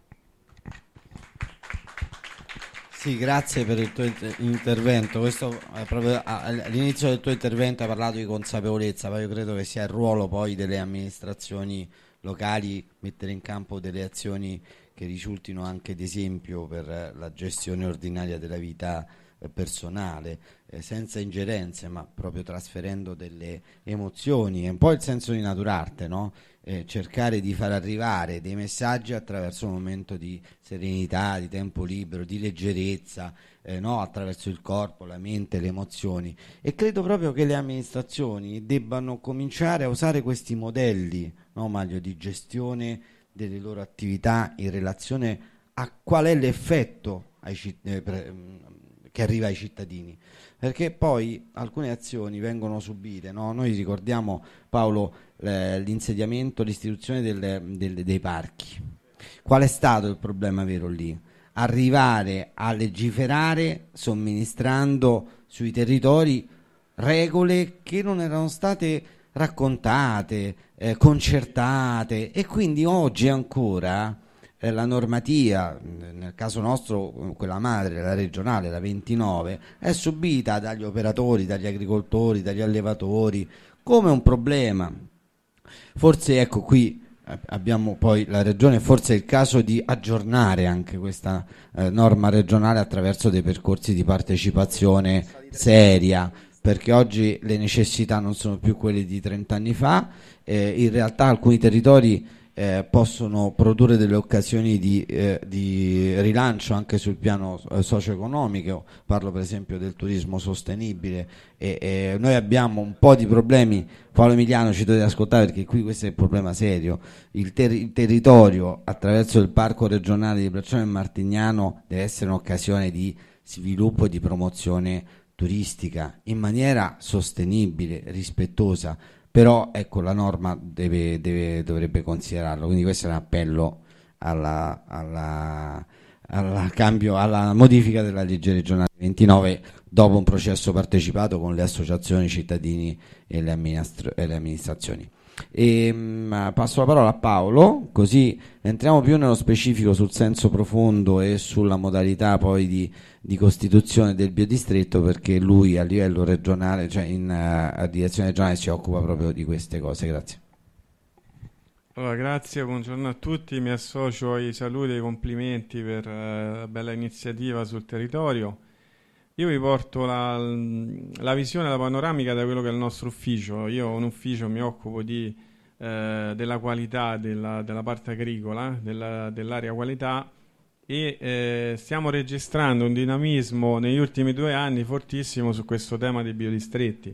Sì, grazie per il tuo inter- intervento. Questo è proprio all'inizio del tuo intervento hai parlato di consapevolezza, ma io credo che sia il ruolo poi delle amministrazioni locali mettere in campo delle azioni che risultino anche d'esempio per la gestione ordinaria della vita personale, eh, senza ingerenze, ma proprio trasferendo delle emozioni. È un po' il senso di naturarte, no? Eh, cercare di far arrivare dei messaggi attraverso un momento di serenità, di tempo libero, di leggerezza, eh, no? Attraverso il corpo, la mente, le emozioni. E credo proprio che le amministrazioni debbano cominciare a usare questi modelli, no, Maglio, di gestione delle loro attività in relazione a qual è l'effetto ai citt- eh, pre- che arriva ai cittadini, perché poi alcune azioni vengono subite, no? Noi ricordiamo, Paolo, eh, l'insediamento, l'istituzione del, del, dei parchi. Qual è stato il problema vero lì? Arrivare a legiferare somministrando sui territori regole che non erano state raccontate, eh, concertate, e quindi oggi ancora la normativa, nel caso nostro quella madre, la regionale, la ventinove, è subita dagli operatori, dagli agricoltori, dagli allevatori come un problema. Forse ecco qui abbiamo poi la regione, forse è il caso di aggiornare anche questa eh, norma regionale attraverso dei percorsi di partecipazione seria, perché oggi le necessità non sono più quelle di trent'anni fa, eh, in realtà alcuni territori Eh, possono produrre delle occasioni di, eh, di rilancio anche sul piano eh, socio-economico. Parlo per esempio del turismo sostenibile, e, e noi abbiamo un po' di problemi. Paolo Emiliano, ci dovete ascoltare perché qui questo è il problema serio. Il, ter- il territorio attraverso il parco regionale di Bracciano e Martignano deve essere un'occasione di sviluppo e di promozione turistica in maniera sostenibile, rispettosa. Però ecco, la norma deve, deve, dovrebbe considerarlo, quindi questo è un appello alla, alla, alla, cambio, alla modifica della legge regionale ventinove dopo un processo partecipato con le associazioni, i cittadini e le, amministra- e le amministrazioni. E, mh, passo la parola a Paolo, così entriamo più nello specifico sul senso profondo e sulla modalità poi di, di costituzione del biodistretto, perché lui a livello regionale, cioè in uh, a direzione regionale, si occupa proprio di queste cose. Grazie. Allora, grazie, buongiorno a tutti, mi associo ai saluti e ai complimenti per uh, la bella iniziativa sul territorio. Io vi porto la, la visione, la panoramica da quello che è il nostro ufficio. Io ho un ufficio, mi occupo di, eh, della qualità della, della parte agricola, della, dell'area qualità, e eh, stiamo registrando un dinamismo negli ultimi due anni fortissimo su questo tema dei biodistretti.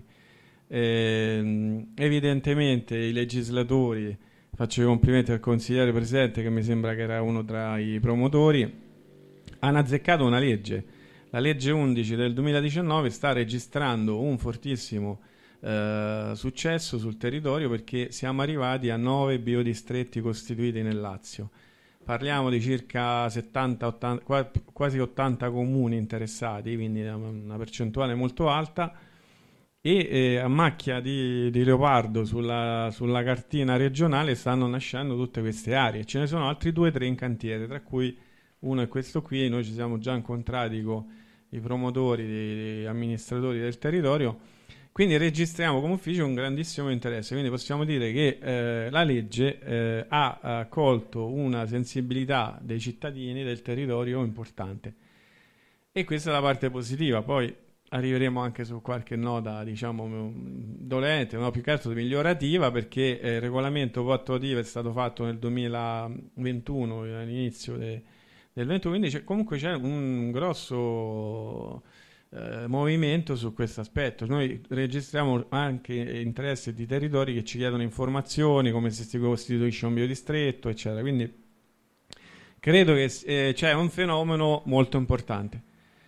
Eh, evidentemente i legislatori, faccio i complimenti al consigliere presente che mi sembra che era uno tra i promotori, hanno azzeccato una legge. La legge undici del duemiladiciannove sta registrando un fortissimo eh, successo sul territorio, perché siamo arrivati a nove biodistretti costituiti nel Lazio. Parliamo di circa settanta, ottanta, quasi ottanta comuni interessati, quindi una percentuale molto alta, e eh, a macchia di, di leopardo sulla, sulla cartina regionale stanno nascendo tutte queste aree. Ce ne sono altri due o tre in cantiere, tra cui uno è questo qui. Noi ci siamo già incontrati con i promotori, gli amministratori del territorio, quindi registriamo come ufficio un grandissimo interesse. Quindi possiamo dire che eh, la legge eh, ha, ha colto una sensibilità dei cittadini del territorio importante, e questa è la parte positiva. Poi arriveremo anche su qualche nota, diciamo, dolente, no? Più che altro migliorativa, perché eh, il regolamento attuativo è stato fatto nel duemilaventuno, all'inizio de, del ventuno, quindi c'è, comunque c'è un grosso eh, movimento su questo aspetto. Noi registriamo anche interessi di territori che ci chiedono informazioni, come se si costituisce un biodistretto, eccetera. Quindi credo che eh, c'è un fenomeno molto importante.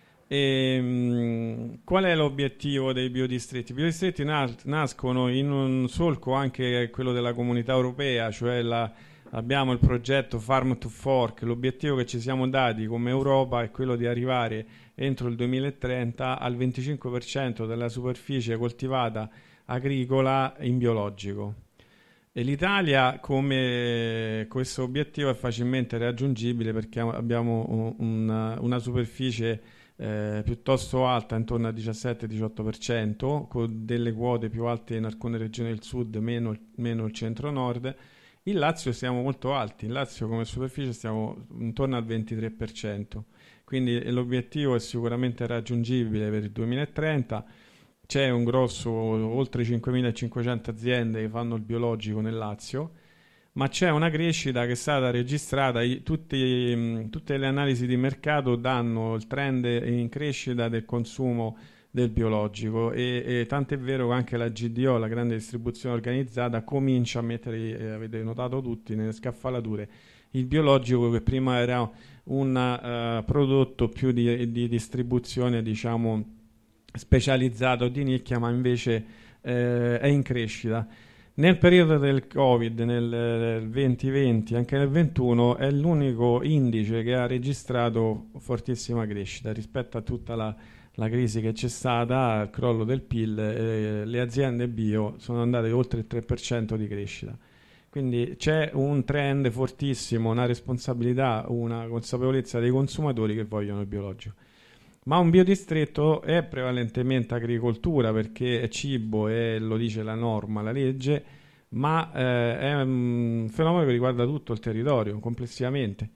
E, mh, qual è l'obiettivo dei biodistretti? I biodistretti nas- nascono in un solco anche quello della comunità europea, cioè la, abbiamo il progetto Farm to Fork. L'obiettivo che ci siamo dati come Europa è quello di arrivare entro il duemilatrenta al venticinque per cento della superficie coltivata agricola in biologico. E l'Italia, come questo obiettivo, è facilmente raggiungibile, perché abbiamo una, una superficie Eh, piuttosto alta, intorno al diciassette diciotto per cento, con delle quote più alte in alcune regioni del sud, meno, meno il centro-nord. In Lazio siamo molto alti, in Lazio come superficie stiamo intorno al ventitré per cento, quindi l'obiettivo è sicuramente raggiungibile per il duemilatrenta. C'è un grosso, oltre cinquemilacinquecento aziende che fanno il biologico nel Lazio, ma c'è una crescita che è stata registrata. Tutti, mh, tutte le analisi di mercato danno il trend in crescita del consumo del biologico, e, e tant'è vero che anche la G D O, la grande distribuzione organizzata, comincia a mettere, eh, avete notato tutti, nelle scaffalature il biologico, che prima era un uh, prodotto più di, di distribuzione, diciamo, specializzato, di nicchia, ma invece eh, è in crescita. Nel periodo del Covid, nel duemilaventi, anche nel ventuno, è l'unico indice che ha registrato fortissima crescita rispetto a tutta la, la crisi che c'è stata, il crollo del P I L. Eh, le aziende bio sono andate oltre il tre per cento di crescita. Quindi c'è un trend fortissimo, una responsabilità, una consapevolezza dei consumatori che vogliono il biologico. Ma un biodistretto è prevalentemente agricoltura, perché è cibo e lo dice la norma, la legge, ma eh, è un fenomeno che riguarda tutto il territorio complessivamente.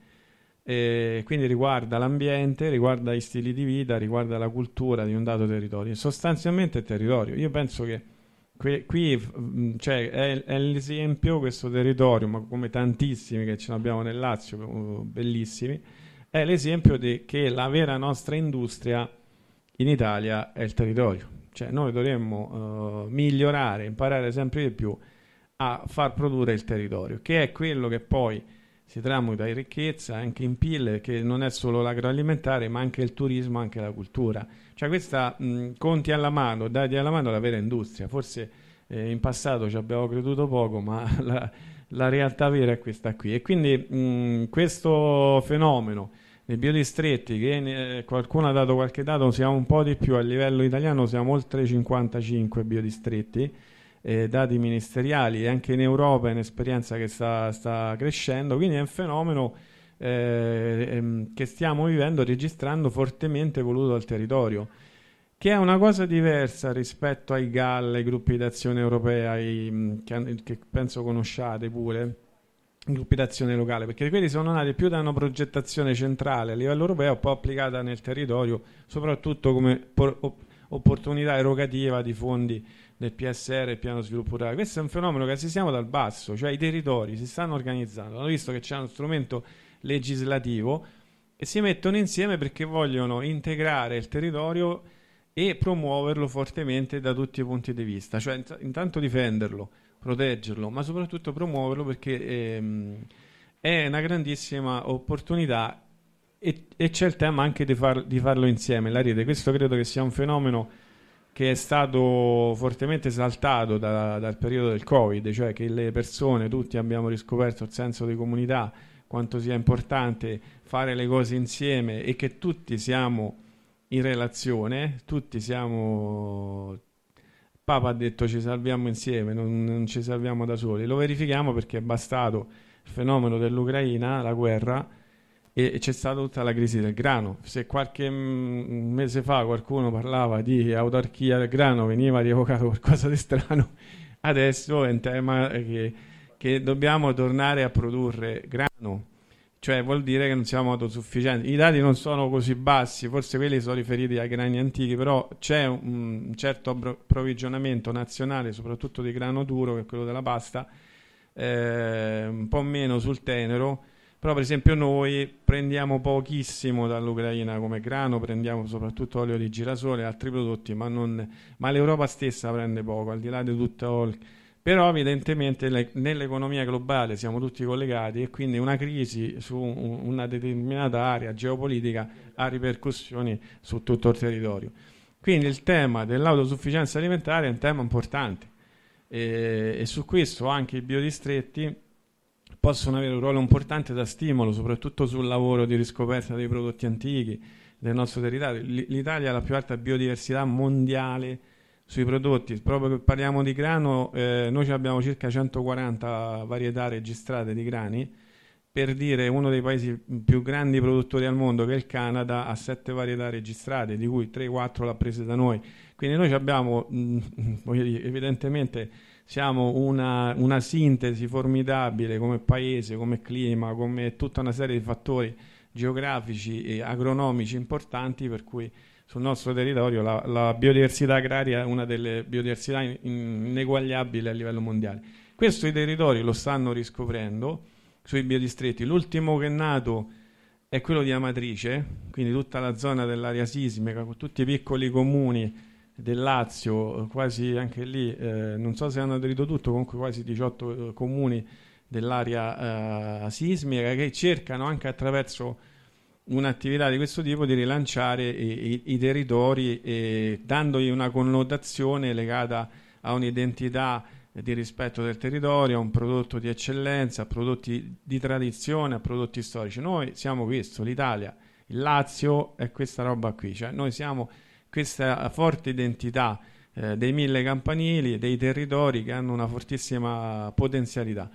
E quindi riguarda l'ambiente, riguarda gli stili di vita, riguarda la cultura di un dato territorio. Sostanzialmente è territorio. Io penso che qui, qui cioè, è, è l'esempio, questo territorio, ma come tantissimi che ce ne abbiamo nel Lazio, bellissimi, è l'esempio di che la vera nostra industria in Italia è il territorio. Cioè noi dovremmo uh, migliorare, imparare sempre di più a far produrre il territorio, che è quello che poi si tramuta in ricchezza, anche in P I L, che non è solo l'agroalimentare, ma anche il turismo, anche la cultura. Cioè questa, mh, conti alla mano, dati alla mano, la vera industria. Forse eh, in passato ci abbiamo creduto poco, ma la, la realtà vera è questa qui. E quindi mh, questo fenomeno dei biodistretti, che eh, qualcuno ha dato qualche dato, siamo un po' di più a livello italiano, siamo oltre cinquantacinque biodistretti, eh, dati ministeriali, e anche in Europa è un'esperienza che sta, sta crescendo, quindi è un fenomeno eh, ehm, che stiamo vivendo, registrando, fortemente voluto dal territorio, che è una cosa diversa rispetto ai G A L, ai gruppi d'azione europea, ai, che, che penso conosciate pure, gruppi d'azione locale, perché quelli sono nati più da una progettazione centrale a livello europeo, poi applicata nel territorio, soprattutto come por- opportunità erogativa di fondi del P S R, il piano sviluppo rurale. Questo è un fenomeno che assistiamo dal basso, cioè i territori si stanno organizzando, hanno visto che c'è uno strumento legislativo e si mettono insieme perché vogliono integrare il territorio e promuoverlo fortemente da tutti i punti di vista, cioè int- intanto difenderlo, proteggerlo, ma soprattutto promuoverlo, perché ehm, è una grandissima opportunità, e, e c'è il tema anche di, far, di farlo insieme, la rete. Questo credo che sia un fenomeno che è stato fortemente esaltato da, dal periodo del Covid, cioè che le persone, tutti abbiamo riscoperto il senso di comunità, quanto sia importante fare le cose insieme, e che tutti siamo in relazione, tutti siamo Papa ha detto ci salviamo insieme, non, non ci salviamo da soli. Lo verifichiamo perché è bastato il fenomeno dell'Ucraina, la guerra, e, e c'è stata tutta la crisi del grano. Se qualche m- mese fa qualcuno parlava di autarchia del grano, veniva rievocato qualcosa di strano, adesso è un tema che, che dobbiamo tornare a produrre grano. Cioè vuol dire che non siamo autosufficienti. I dati non sono così bassi, forse quelli sono riferiti ai grani antichi, però c'è un, un certo approvvigionamento nazionale, soprattutto di grano duro, che è quello della pasta, eh, un po' meno sul tenero, però per esempio noi prendiamo pochissimo dall'Ucraina come grano, prendiamo soprattutto olio di girasole e altri prodotti, ma, non, ma l'Europa stessa prende poco, al di là di tutto. Però evidentemente le, nell'economia globale siamo tutti collegati e quindi una crisi su un, una determinata area geopolitica ha ripercussioni su tutto il territorio. Quindi il tema dell'autosufficienza alimentare è un tema importante e, e su questo anche i biodistretti possono avere un ruolo importante da stimolo, soprattutto sul lavoro di riscoperta dei prodotti antichi del nostro territorio. L'Italia ha la più alta biodiversità mondiale sui prodotti, proprio che parliamo di grano, eh, noi abbiamo circa centoquaranta varietà registrate di grani, per dire uno dei paesi più grandi produttori al mondo, che è il Canada, ha sette varietà registrate, di cui tre quattro l'ha prese da noi. Quindi noi abbiamo, mh, voglio dire, evidentemente siamo una, una sintesi formidabile come paese, come clima, come tutta una serie di fattori geografici e agronomici importanti, per cui sul nostro territorio la, la biodiversità agraria è una delle biodiversità in, in, ineguagliabili a livello mondiale. Questo i territori lo stanno riscoprendo sui biodistretti. L'ultimo che è nato è quello di Amatrice, quindi tutta la zona dell'area sismica, con tutti i piccoli comuni del Lazio, quasi anche lì, eh, non so se hanno aderito tutto, comunque quasi diciotto eh, comuni dell'area eh, sismica, che cercano anche attraverso un'attività di questo tipo di rilanciare i, i, i territori, e dandogli una connotazione legata a un'identità di rispetto del territorio, a un prodotto di eccellenza, a prodotti di tradizione, a prodotti storici. Noi siamo questo, l'Italia, il Lazio è questa roba qui, cioè noi siamo questa forte identità eh, dei mille campanili, dei territori che hanno una fortissima potenzialità.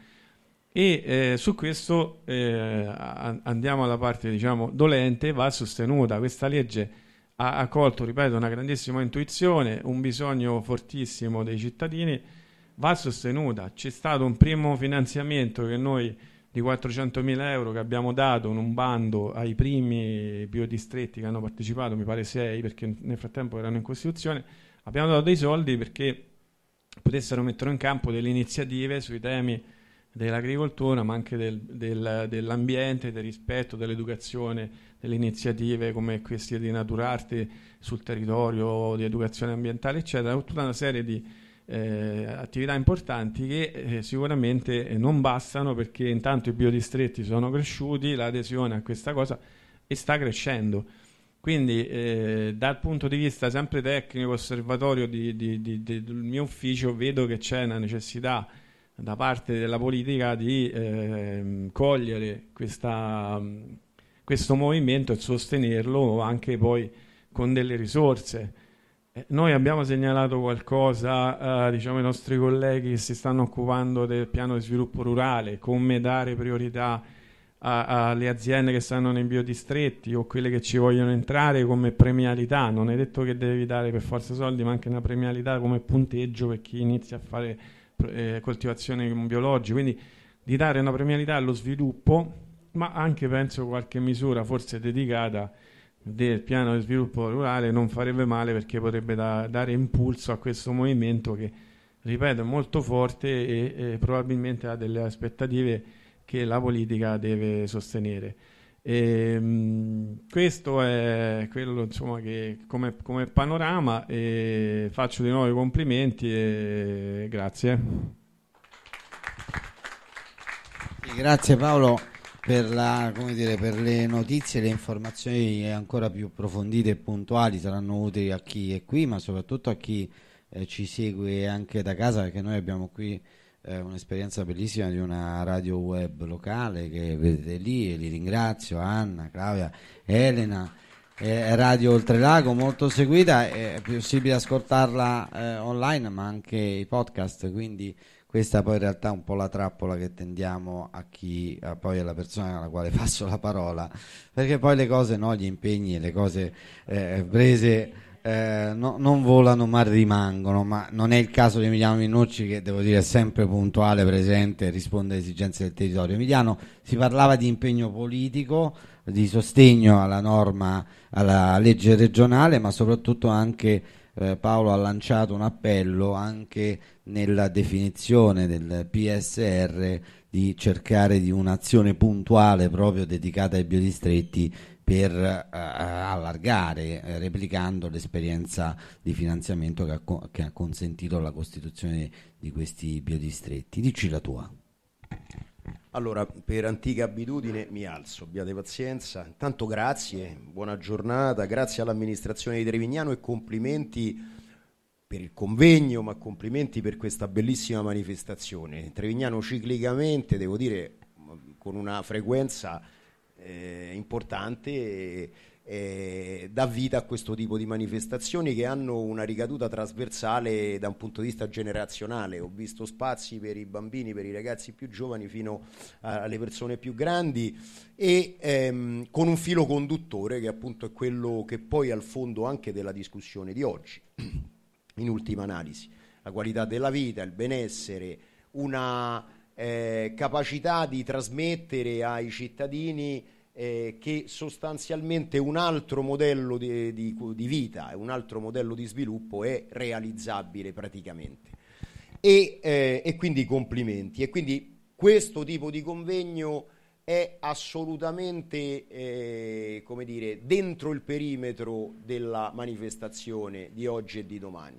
E eh, su questo eh, andiamo alla parte, diciamo, dolente. Va sostenuta. Questa legge ha, ha colto, ripeto, una grandissima intuizione, un bisogno fortissimo dei cittadini, va sostenuta. C'è stato un primo finanziamento che noi di quattrocentomila euro che abbiamo dato in un bando ai primi biodistretti che hanno partecipato, mi pare sei, perché nel frattempo erano in Costituzione. Abbiamo dato dei soldi perché potessero mettere in campo delle iniziative sui temi dell'agricoltura, ma anche del, del, dell'ambiente, del rispetto, dell'educazione, delle iniziative come queste di Naturarte sul territorio, di educazione ambientale, eccetera, tutta una serie di eh, attività importanti che eh, sicuramente non bastano, perché intanto i biodistretti sono cresciuti, l'adesione a questa cosa e sta crescendo. Quindi eh, dal punto di vista sempre tecnico, osservatorio di, di, di, di, del mio ufficio, vedo che c'è una necessità da parte della politica di eh, cogliere questa, questo movimento e sostenerlo anche poi con delle risorse. Eh, noi abbiamo segnalato qualcosa, eh, diciamo, ai nostri colleghi che si stanno occupando del piano di sviluppo rurale, come dare priorità a, alle aziende che stanno nei biodistretti o quelle che ci vogliono entrare come premialità. Non è detto che devi dare per forza soldi, ma anche una premialità come punteggio per chi inizia a fare Eh, coltivazione biologica, quindi di dare una premialità allo sviluppo, ma anche penso qualche misura forse dedicata del piano di sviluppo rurale non farebbe male, perché potrebbe da, dare impulso a questo movimento che, ripeto, è molto forte e, e probabilmente ha delle aspettative che la politica deve sostenere. E, mh, questo è quello, insomma, che come, come panorama, e faccio di nuovo i complimenti e grazie. Grazie Paolo per, la, come dire, per le notizie e le informazioni ancora più approfondite e puntuali. Saranno utili a chi è qui, ma soprattutto a chi eh, ci segue anche da casa, perché noi abbiamo qui Eh, un'esperienza bellissima di una radio web locale che vedete lì, e li ringrazio, Anna, Claudia, Elena, eh, Radio Oltrelago, molto seguita, è possibile ascoltarla eh, online, ma anche i podcast, quindi questa poi in realtà è un po' la trappola che tendiamo a chi a poi alla persona alla quale passo la parola, perché poi le cose, no, gli impegni e le cose eh, prese eh, no, non volano ma rimangono, ma non è il caso di Emiliano Minucci, che devo dire è sempre puntuale, presente, risponde alle esigenze del territorio. Emiliano, si parlava di impegno politico, di sostegno alla norma, alla legge regionale, ma soprattutto anche eh, Paolo ha lanciato un appello anche nella definizione del P S R di cercare di un'azione puntuale proprio dedicata ai biodistretti per eh, allargare, eh, replicando l'esperienza di finanziamento che ha, co- che ha consentito la costituzione di questi biodistretti. Dici la tua. Allora, per antica abitudine mi alzo, abbiate pazienza. Intanto grazie, buona giornata, grazie all'amministrazione di Trevignano e complimenti per il convegno, ma complimenti per questa bellissima manifestazione. Trevignano ciclicamente, devo dire, con una frequenza eh, importante, eh, eh, dà vita a questo tipo di manifestazioni che hanno una ricaduta trasversale da un punto di vista generazionale. Ho visto spazi per i bambini, per i ragazzi più giovani fino alle persone più grandi, e ehm, con un filo conduttore che appunto è quello che poi è al fondo anche della discussione di oggi. In ultima analisi, la qualità della vita, il benessere, una eh, capacità di trasmettere ai cittadini eh, che sostanzialmente un altro modello di, di, di vita e un altro modello di sviluppo è realizzabile praticamente. E, eh, e quindi complimenti. E quindi questo tipo di convegno è assolutamente eh, come dire, dentro il perimetro della manifestazione di oggi e di domani.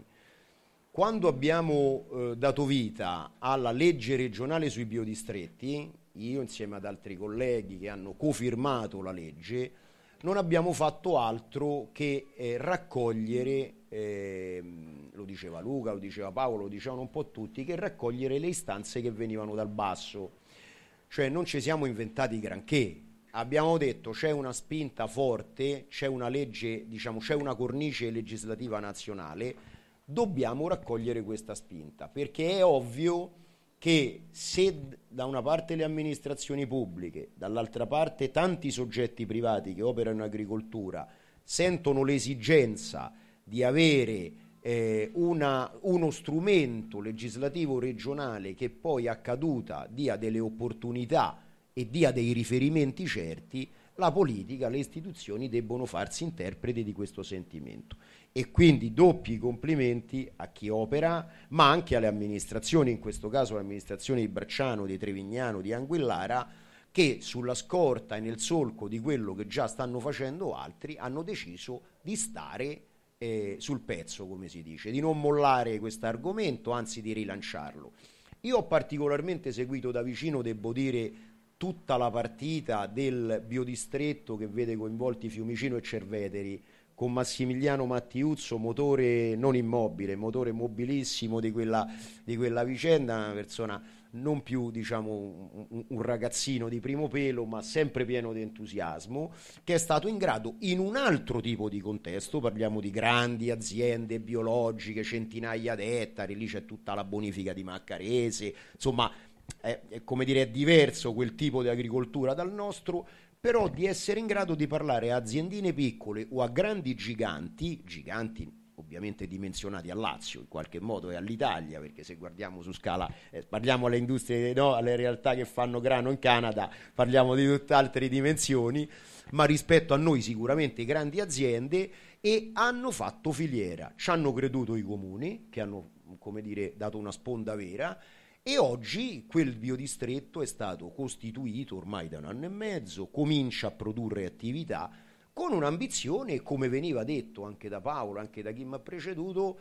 Quando abbiamo eh, dato vita alla legge regionale sui biodistretti, io insieme ad altri colleghi che hanno cofirmato la legge, non abbiamo fatto altro che eh, raccogliere, eh, lo diceva Luca, lo diceva Paolo, lo dicevano un po' tutti, che raccogliere le istanze che venivano dal basso. Cioè non ci siamo inventati granché, abbiamo detto c'è una spinta forte, c'è una legge, diciamo, c'è una cornice legislativa nazionale, dobbiamo raccogliere questa spinta, perché è ovvio che se da una parte le amministrazioni pubbliche, dall'altra parte tanti soggetti privati che operano in agricoltura sentono l'esigenza di avere Eh, una, uno strumento legislativo regionale che poi a caduta dia delle opportunità e dia dei riferimenti certi, la politica, le istituzioni debbono farsi interpreti di questo sentimento. E quindi doppi complimenti a chi opera, ma anche alle amministrazioni, in questo caso le amministrazioni di Bracciano, di Trevignano, di Anguillara, che sulla scorta e nel solco di quello che già stanno facendo altri hanno deciso di stare Eh, sul pezzo, come si dice, di non mollare questo argomento, anzi di rilanciarlo. Io ho particolarmente seguito da vicino, devo dire, tutta la partita del biodistretto che vede coinvolti Fiumicino e Cerveteri, con Massimiliano Mattiuzzo, motore non immobile, motore mobilissimo di quella, di quella vicenda, una persona non più, diciamo, un, un ragazzino di primo pelo, ma sempre pieno di entusiasmo, che è stato in grado, in un altro tipo di contesto, parliamo di grandi aziende biologiche, centinaia di ettari, lì c'è tutta la bonifica di Maccarese, insomma, è, è come dire, è diverso quel tipo di agricoltura dal nostro, però di essere in grado di parlare a aziendine piccole o a grandi giganti, giganti ovviamente dimensionati a Lazio in qualche modo e all'Italia, perché se guardiamo su scala, eh, parliamo alle industrie, no, alle realtà che fanno grano in Canada, parliamo di tutt'altre dimensioni, ma rispetto a noi sicuramente grandi aziende, e hanno fatto filiera, ci hanno creduto i comuni che hanno, come dire, dato una sponda vera, e oggi quel biodistretto è stato costituito ormai da un anno e mezzo, comincia a produrre attività con un'ambizione, come veniva detto anche da Paolo, anche da chi mi ha preceduto,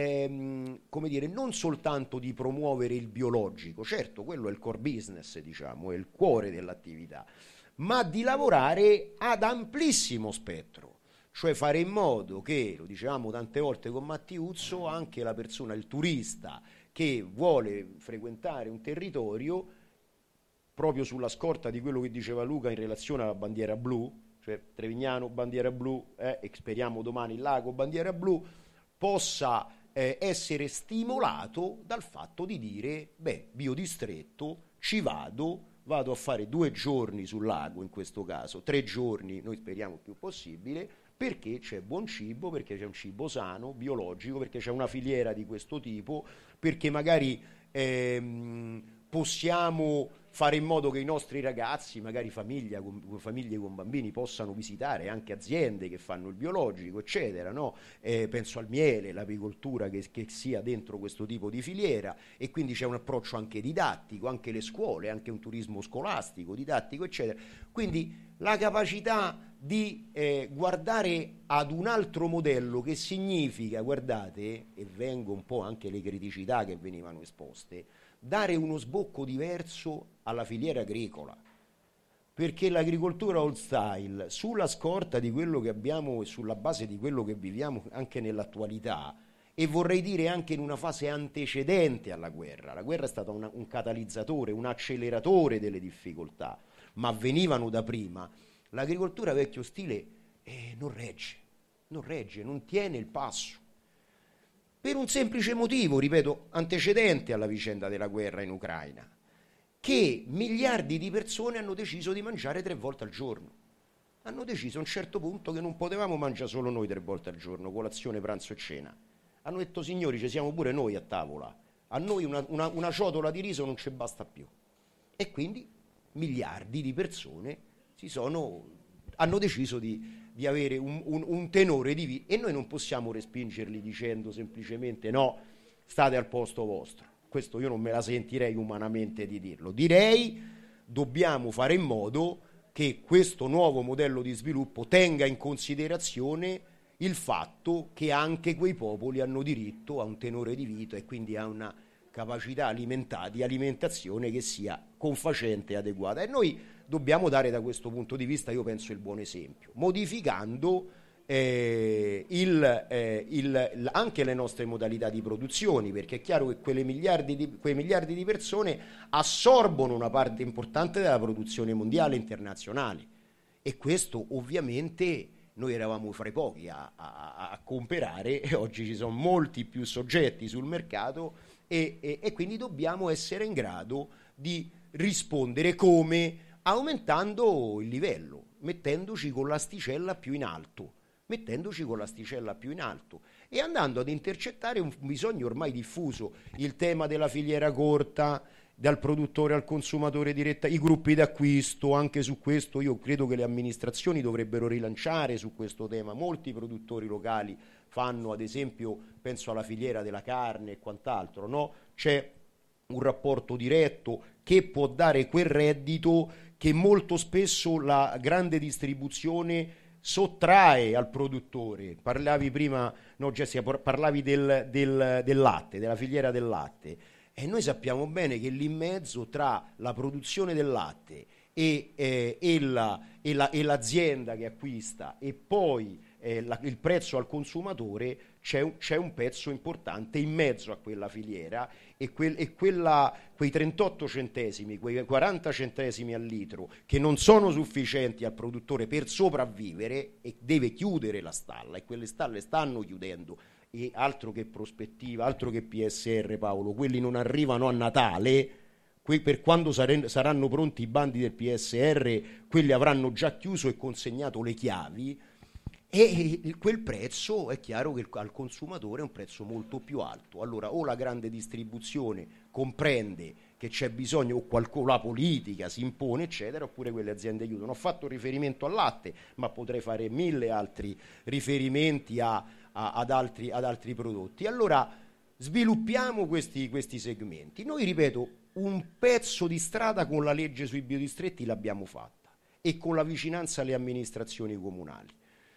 ehm, come dire, non soltanto di promuovere il biologico, certo quello è il core business, diciamo, è il cuore dell'attività, ma di lavorare ad amplissimo spettro, cioè fare in modo che, lo dicevamo tante volte con Mattiuzzo, anche la persona, il turista che vuole frequentare un territorio, proprio sulla scorta di quello che diceva Luca in relazione alla bandiera blu, cioè Trevignano bandiera blu, eh, e speriamo domani il lago bandiera blu, possa eh, essere stimolato dal fatto di dire, beh, biodistretto, ci vado, vado a fare due giorni sul lago in questo caso, tre giorni, noi speriamo il più possibile, perché c'è buon cibo, perché c'è un cibo sano, biologico, perché c'è una filiera di questo tipo, perché magari ehm, possiamo fare in modo che i nostri ragazzi, magari famiglia, con, famiglie con bambini, possano visitare anche aziende che fanno il biologico, eccetera, no? Eh, penso al miele, l'apicoltura che, che sia dentro questo tipo di filiera, e quindi c'è un approccio anche didattico, anche le scuole, anche un turismo scolastico, didattico, eccetera. Quindi la capacità di eh, guardare ad un altro modello, che significa, guardate, e vengo un po' anche le criticità che venivano esposte, dare uno sbocco diverso alla filiera agricola, perché l'agricoltura old style, sulla scorta di quello che abbiamo e sulla base di quello che viviamo anche nell'attualità, e vorrei dire anche in una fase antecedente alla guerra, la guerra è stata una, un catalizzatore, un acceleratore delle difficoltà, ma venivano da prima, l'agricoltura vecchio stile eh, non regge, non regge, non tiene il passo. Per un semplice motivo, ripeto, antecedente alla vicenda della guerra in Ucraina, che miliardi di persone hanno deciso di mangiare tre volte al giorno. Hanno deciso a un certo punto che non potevamo mangiare solo noi tre volte al giorno, colazione, pranzo e cena. Hanno detto, signori, ci siamo pure noi a tavola, a noi una, una, una ciotola di riso non ci basta più. E quindi miliardi di persone si sono, hanno deciso di... di avere un, un, un tenore di vita, e noi non possiamo respingerli dicendo semplicemente no, state al posto vostro. Questo io non me la sentirei umanamente di dirlo. Direi dobbiamo fare in modo che questo nuovo modello di sviluppo tenga in considerazione il fatto che anche quei popoli hanno diritto a un tenore di vita e quindi a una capacità alimenta- di alimentazione che sia confacente e adeguata. E noi dobbiamo dare da questo punto di vista, io penso, il buon esempio, modificando eh, il, eh, il, anche le nostre modalità di produzione, perché è chiaro che quelle miliardi di, quei miliardi di persone assorbono una parte importante della produzione mondiale e internazionale, e questo ovviamente noi eravamo fra i pochi a, a, a comprare, e oggi ci sono molti più soggetti sul mercato, e, e, e quindi dobbiamo essere in grado di rispondere come? Aumentando il livello, mettendoci con l'asticella più in alto, mettendoci con l'asticella più in alto e andando ad intercettare un bisogno ormai diffuso, il tema della filiera corta, dal produttore al consumatore diretta, i gruppi d'acquisto, anche su questo io credo che le amministrazioni dovrebbero rilanciare su questo tema. Molti produttori locali fanno, ad esempio, penso alla filiera della carne e quant'altro, no? C'è un rapporto diretto che può dare quel reddito che molto spesso la grande distribuzione sottrae al produttore. Parlavi prima, no Jessica, parlavi del, del, del latte, della filiera del latte, e noi sappiamo bene che lì in mezzo tra la produzione del latte e, eh, e, la, e, la, e l'azienda che acquista e poi eh, la, il prezzo al consumatore c'è un, c'è un pezzo importante in mezzo a quella filiera, e, quel, e quella, quei trentotto centesimi, quei quaranta centesimi al litro che non sono sufficienti al produttore per sopravvivere, e deve chiudere la stalla, e quelle stalle stanno chiudendo, e altro che prospettiva, altro che P S R, Paolo, quelli non arrivano a Natale, que- per quando sare- saranno pronti i bandi del P S R, quelli avranno già chiuso e consegnato le chiavi, e quel prezzo è chiaro che al consumatore è un prezzo molto più alto. Allora o la grande distribuzione comprende che c'è bisogno, o qualco, la politica si impone, eccetera, oppure quelle aziende chiudono. Ho fatto riferimento al latte, ma potrei fare mille altri riferimenti a, a, ad, altri, ad altri prodotti. Allora sviluppiamo questi, questi segmenti. Noi, ripeto, un pezzo di strada con la legge sui biodistretti l'abbiamo fatta, e con la vicinanza alle amministrazioni comunali.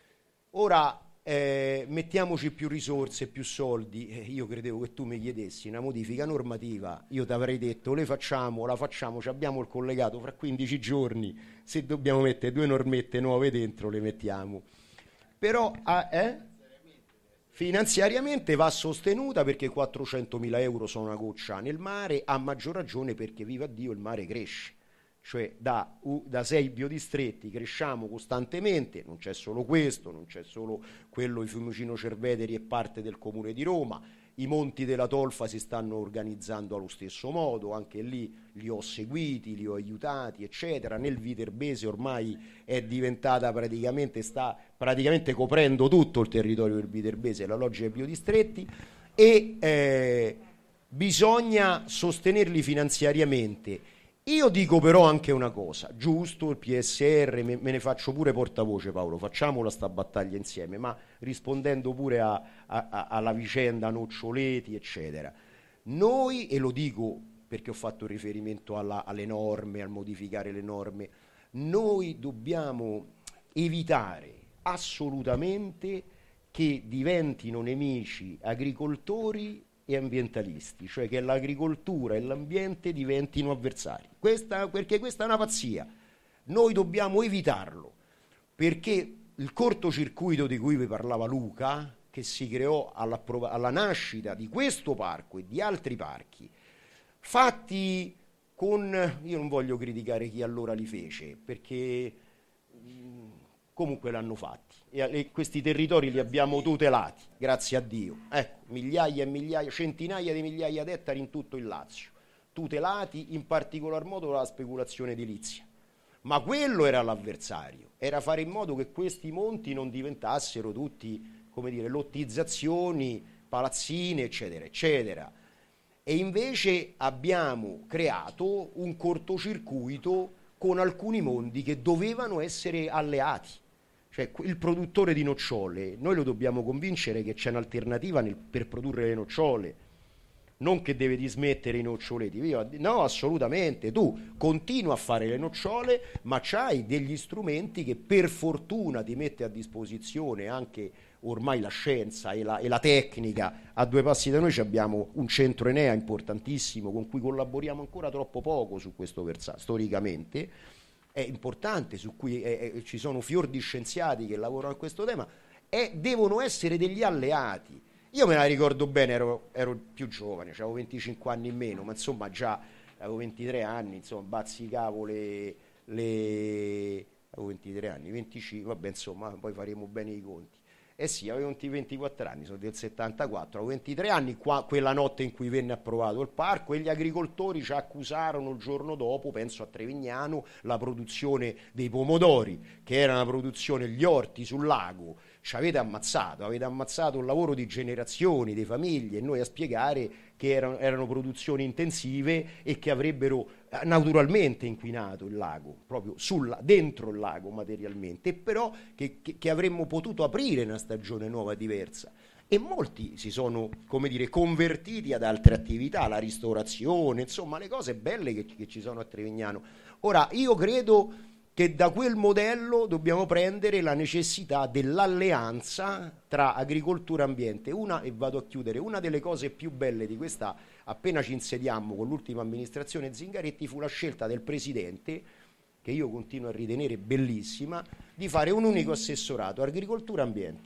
Ora eh, mettiamoci più risorse, più soldi. Eh, io credevo che tu mi chiedessi una modifica normativa, io ti avrei detto le facciamo, la facciamo, ci abbiamo il collegato fra quindici giorni, se dobbiamo mettere due normette nuove dentro le mettiamo. Però ah, eh? finanziariamente va sostenuta, perché quattrocentomila euro sono una goccia nel mare, a maggior ragione perché, viva Dio, il mare cresce. cioè da, da sei biodistretti cresciamo costantemente, non c'è solo questo, non c'è solo quello di Fiumicino Cerveteri e parte del comune di Roma, i monti della Tolfa si stanno organizzando allo stesso modo, anche lì li ho seguiti, li ho aiutati, eccetera. Nel Viterbese ormai è diventata praticamente, sta praticamente coprendo tutto il territorio del Viterbese la logica dei biodistretti, e eh, bisogna sostenerli finanziariamente. Io dico però anche una cosa, giusto, il P S R, me, me ne faccio pure portavoce, Paolo, facciamola sta battaglia insieme, ma rispondendo pure a, a, a, alla vicenda Noccioleti, eccetera. Noi, e lo dico perché ho fatto riferimento alla, alle norme, al modificare le norme, noi dobbiamo evitare assolutamente che diventino nemici agricoltori e ambientalisti, cioè che l'agricoltura e l'ambiente diventino avversari. Questa, perché questa è una pazzia. Noi dobbiamo evitarlo, perché il cortocircuito di cui vi parlava Luca, che si creò alla, alla nascita di questo parco e di altri parchi, fatti con... io non voglio criticare chi allora li fece, perché mh, comunque l'hanno fatti. E questi territori li abbiamo tutelati, grazie a Dio. Ecco, migliaia e migliaia, centinaia di migliaia di ettari in tutto il Lazio, tutelati in particolar modo dalla speculazione edilizia. Ma quello era l'avversario, era fare in modo che questi monti non diventassero tutti, come dire, lottizzazioni, palazzine, eccetera, eccetera. E invece abbiamo creato un cortocircuito con alcuni mondi che dovevano essere alleati. Cioè il produttore di nocciole, noi lo dobbiamo convincere che c'è un'alternativa nel, per produrre le nocciole, non che deve dismettere i noccioleti. Io, no, assolutamente, tu continua a fare le nocciole, ma c'hai degli strumenti che per fortuna ti mette a disposizione anche ormai la scienza e la, e la tecnica. A due passi da noi abbiamo un centro Enea importantissimo con cui collaboriamo ancora troppo poco su questo versante, storicamente. È importante, su cui è, è, ci sono fior di scienziati che lavorano a questo tema, e devono essere degli alleati. Io me la ricordo bene, ero, ero più giovane, avevo venticinque anni in meno, ma insomma già avevo ventitré anni, insomma bazzicavo le, le... avevo ventitré anni, venticinque, vabbè insomma, poi faremo bene i conti. Eh sì, avevo ventiquattro anni, sono del settantaquattro, avevo ventitré anni, qua, quella notte in cui venne approvato il parco, e gli agricoltori ci accusarono il giorno dopo, penso a Trevignano, la produzione dei pomodori, che era una produzione, gli orti sul lago, ci avete ammazzato, avete ammazzato un lavoro di generazioni, di famiglie, e noi a spiegare che erano, erano produzioni intensive e che avrebbero naturalmente inquinato il lago, proprio sulla, dentro il lago materialmente, e però che, che, che avremmo potuto aprire una stagione nuova diversa. E molti si sono, come dire, convertiti ad altre attività, la ristorazione, insomma le cose belle che, che ci sono a Trevignano. Ora, io credo che da quel modello dobbiamo prendere la necessità dell'alleanza tra agricoltura e ambiente. Una, e vado a chiudere, una delle cose più belle di questa, appena ci insediammo con l'ultima amministrazione Zingaretti, fu la scelta del presidente, che io continuo a ritenere bellissima, di fare un unico assessorato, agricoltura e ambiente.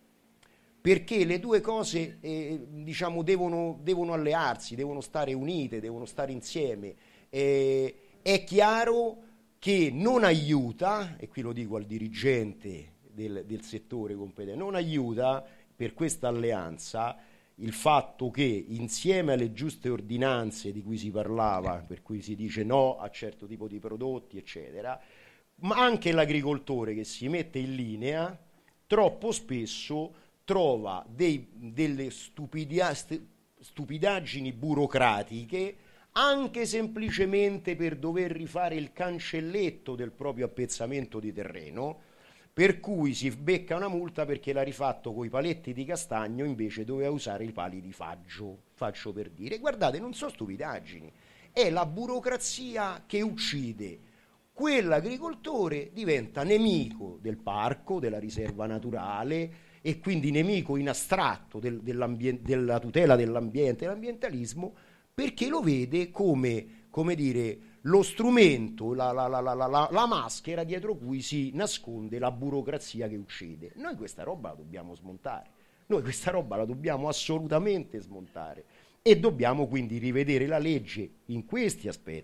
Perché le due cose eh, diciamo devono, devono allearsi, devono stare unite, devono stare insieme. Eh, è chiaro che non aiuta, e qui lo dico al dirigente del, del settore competente, non aiuta per questa alleanza il fatto che insieme alle giuste ordinanze di cui si parlava, per cui si dice no a certo tipo di prodotti, eccetera, ma anche l'agricoltore che si mette in linea troppo spesso trova dei, delle stupidia, stupidaggini burocratiche, anche semplicemente per dover rifare il cancelletto del proprio appezzamento di terreno, per cui si becca una multa perché l'ha rifatto coi paletti di castagno, invece doveva usare i pali di faggio, faccio per dire. Guardate, non sono stupidaggini, è la burocrazia che uccide. Quell'agricoltore diventa nemico del parco, della riserva naturale, e quindi nemico in astratto del, della tutela dell'ambiente e dell'ambientalismo, perché lo vede come, come dire, lo strumento, la, la, la, la, la, la maschera dietro cui si nasconde la burocrazia che uccide. Noi questa roba la dobbiamo smontare, noi questa roba la dobbiamo assolutamente smontare, e dobbiamo quindi rivedere la legge in questi aspetti,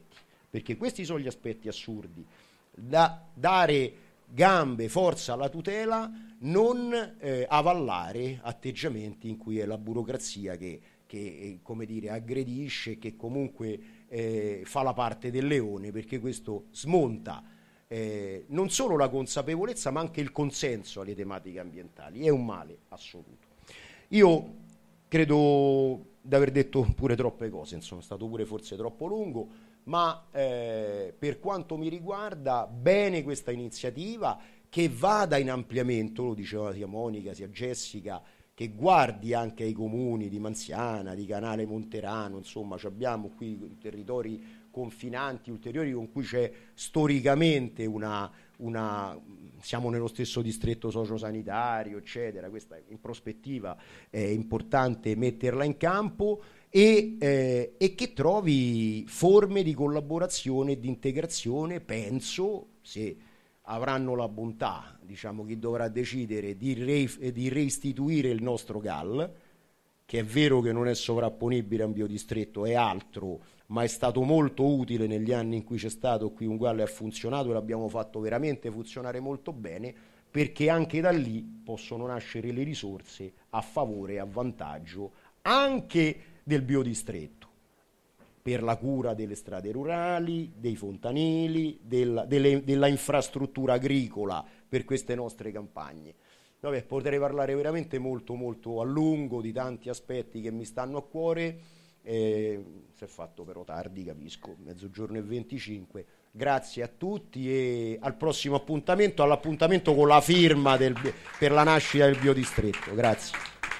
perché questi sono gli aspetti assurdi, da dare gambe, forza alla tutela, non eh, avallare atteggiamenti in cui è la burocrazia che, che eh, come dire, aggredisce, che comunque eh, fa la parte del leone, perché questo smonta eh, non solo la consapevolezza ma anche il consenso alle tematiche ambientali. È un male assoluto. Io credo di aver detto pure troppe cose, insomma è stato pure forse troppo lungo, ma eh, per quanto mi riguarda bene questa iniziativa, che vada in ampliamento, lo diceva sia Monica sia Jessica, che guardi anche ai comuni di Manziana, di Canale Monterano, insomma abbiamo qui territori confinanti ulteriori con cui c'è storicamente una, una siamo nello stesso distretto sociosanitario, eccetera. Questa in prospettiva è importante metterla in campo e, eh, e che trovi forme di collaborazione e di integrazione, penso, se avranno la bontà, diciamo chi dovrà decidere, di, re, di reistituire il nostro G A L, che è vero che non è sovrapponibile a un biodistretto, è altro, ma è stato molto utile negli anni in cui c'è stato qui un G A L e ha funzionato, e l'abbiamo fatto veramente funzionare molto bene, perché anche da lì possono nascere le risorse a favore e a vantaggio anche del biodistretto, per la cura delle strade rurali, dei fontanili, della, delle, della infrastruttura agricola per queste nostre campagne. Vabbè, potrei parlare veramente molto molto a lungo di tanti aspetti che mi stanno a cuore, eh, si è fatto però tardi, capisco, mezzogiorno e venticinque. Grazie a tutti e al prossimo appuntamento, all'appuntamento con la firma del, per la nascita del biodistretto. Grazie.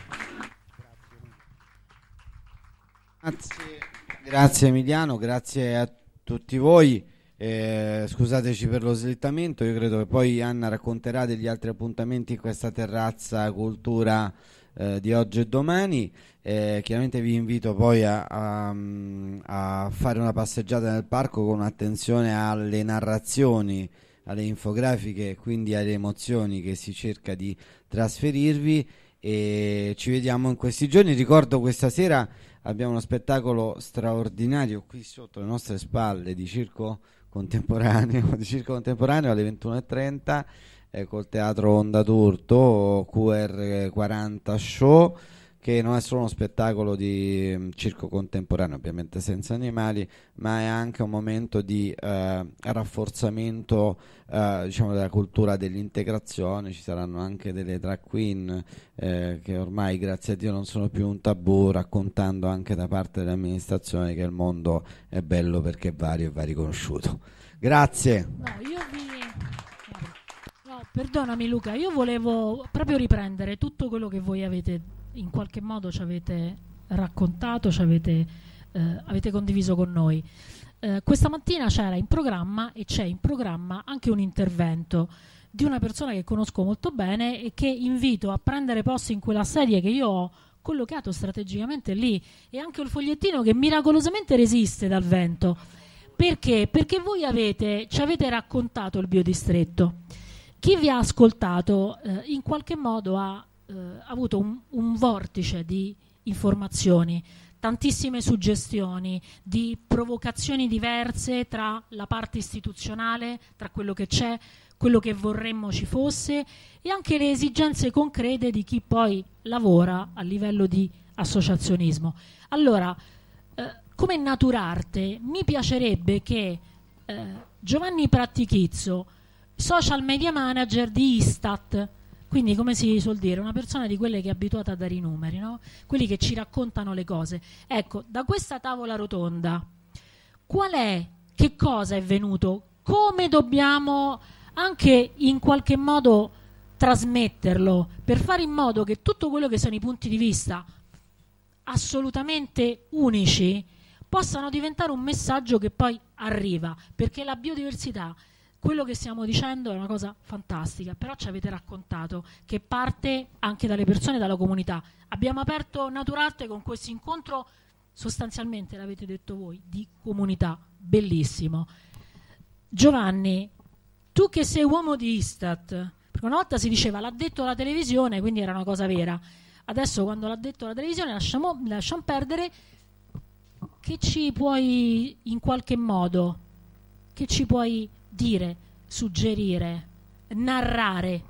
Grazie, grazie Emiliano, grazie a tutti voi. Eh, scusateci per lo slittamento, io credo che poi Anna racconterà degli altri appuntamenti in questa terrazza cultura eh, di oggi e domani. Eh, chiaramente vi invito poi a, a, a fare una passeggiata nel parco con attenzione alle narrazioni, alle infografiche, quindi alle emozioni che si cerca di trasferirvi, e ci vediamo in questi giorni. Ricordo, questa sera abbiamo uno spettacolo straordinario qui sotto le nostre spalle di circo contemporaneo, di circo contemporaneo alle ventuno e trenta eh, col teatro Onda d'Urto, Q R quaranta Show, che non è solo uno spettacolo di um, circo contemporaneo, ovviamente senza animali, ma è anche un momento di uh, rafforzamento uh, diciamo della cultura dell'integrazione. Ci saranno anche delle drag queen eh, che ormai, grazie a Dio, non sono più un tabù, raccontando anche da parte dell'amministrazione che il mondo è bello perché è vario e va riconosciuto. Grazie. No, io vi... no, perdonami Luca, io volevo proprio riprendere tutto quello che voi avete in qualche modo ci avete raccontato, ci avete, eh, avete condiviso con noi. Eh, questa mattina c'era in programma e c'è in programma anche un intervento di una persona che conosco molto bene e che invito a prendere posto in quella sedia che io ho collocato strategicamente lì, e anche il fogliettino che miracolosamente resiste dal vento. Perché? Perché voi avete, ci avete raccontato il biodistretto. Chi vi ha ascoltato eh, in qualche modo ha Uh, avuto un, un vortice di informazioni, tantissime suggestioni, di provocazioni diverse tra la parte istituzionale, tra quello che c'è, quello che vorremmo ci fosse, e anche le esigenze concrete di chi poi lavora a livello di associazionismo. Allora, eh, come naturarte, mi piacerebbe che eh, Giovanni Prattichizzo, social media manager di Istat, quindi, come si suol dire, una persona di quelle che è abituata a dare i numeri, no? Quelli che ci raccontano le cose. Ecco, da questa tavola rotonda, qual è, che cosa è venuto, come dobbiamo anche in qualche modo trasmetterlo, per fare in modo che tutto quello che sono i punti di vista assolutamente unici possano diventare un messaggio che poi arriva, perché la biodiversità, quello che stiamo dicendo, è una cosa fantastica, però ci avete raccontato che parte anche dalle persone, dalla comunità. Abbiamo aperto Naturarte con questo incontro, sostanzialmente, l'avete detto voi, di comunità, bellissimo. Giovanni, tu che sei uomo di Istat, perché una volta si diceva l'ha detto la televisione, quindi era una cosa vera, adesso quando l'ha detto la televisione lasciamo, lasciamo perdere. Che ci puoi in qualche modo che ci puoi dire, suggerire, narrare?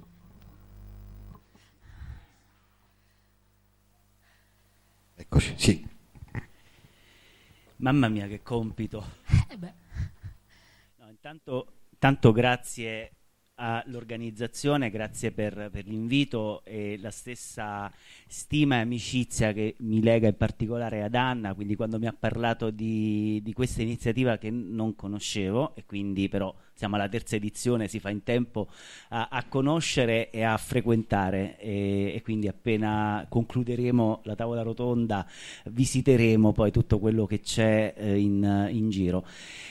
Eccoci, sì. Mamma mia, che compito. Eh beh. No, intanto, intanto grazie all'organizzazione, grazie per, per l'invito e la stessa stima e amicizia che mi lega in particolare ad Anna, quindi quando mi ha parlato di, di questa iniziativa che non conoscevo, e quindi però siamo alla terza edizione, si fa in tempo a, a conoscere e a frequentare, e, e quindi appena concluderemo la tavola rotonda visiteremo poi tutto quello che c'è eh, in, in giro.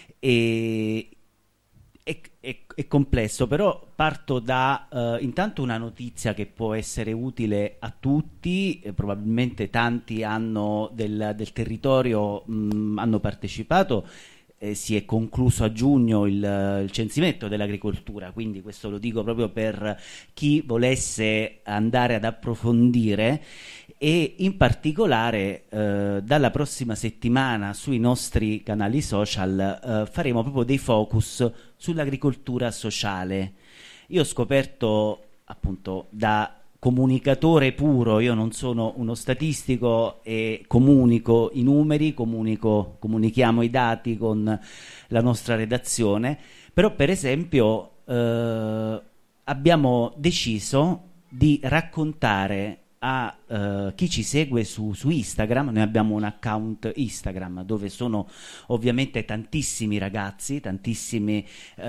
E È, è, è complesso, però parto da uh, intanto una notizia che può essere utile a tutti, eh, probabilmente tanti hanno del, del territorio mh, hanno partecipato, eh, si è concluso a giugno il, il censimento dell'agricoltura, quindi questo lo dico proprio per chi volesse andare ad approfondire. E in particolare eh, dalla prossima settimana sui nostri canali social eh, faremo proprio dei focus sull'agricoltura sociale. Io ho scoperto, appunto, da comunicatore puro, io non sono uno statistico e comunico i numeri, comunico, comunichiamo i dati con la nostra redazione, però per esempio eh, abbiamo deciso di raccontare a uh, chi ci segue su, su Instagram. Noi abbiamo un account Instagram dove sono ovviamente tantissimi ragazzi, tantissimi,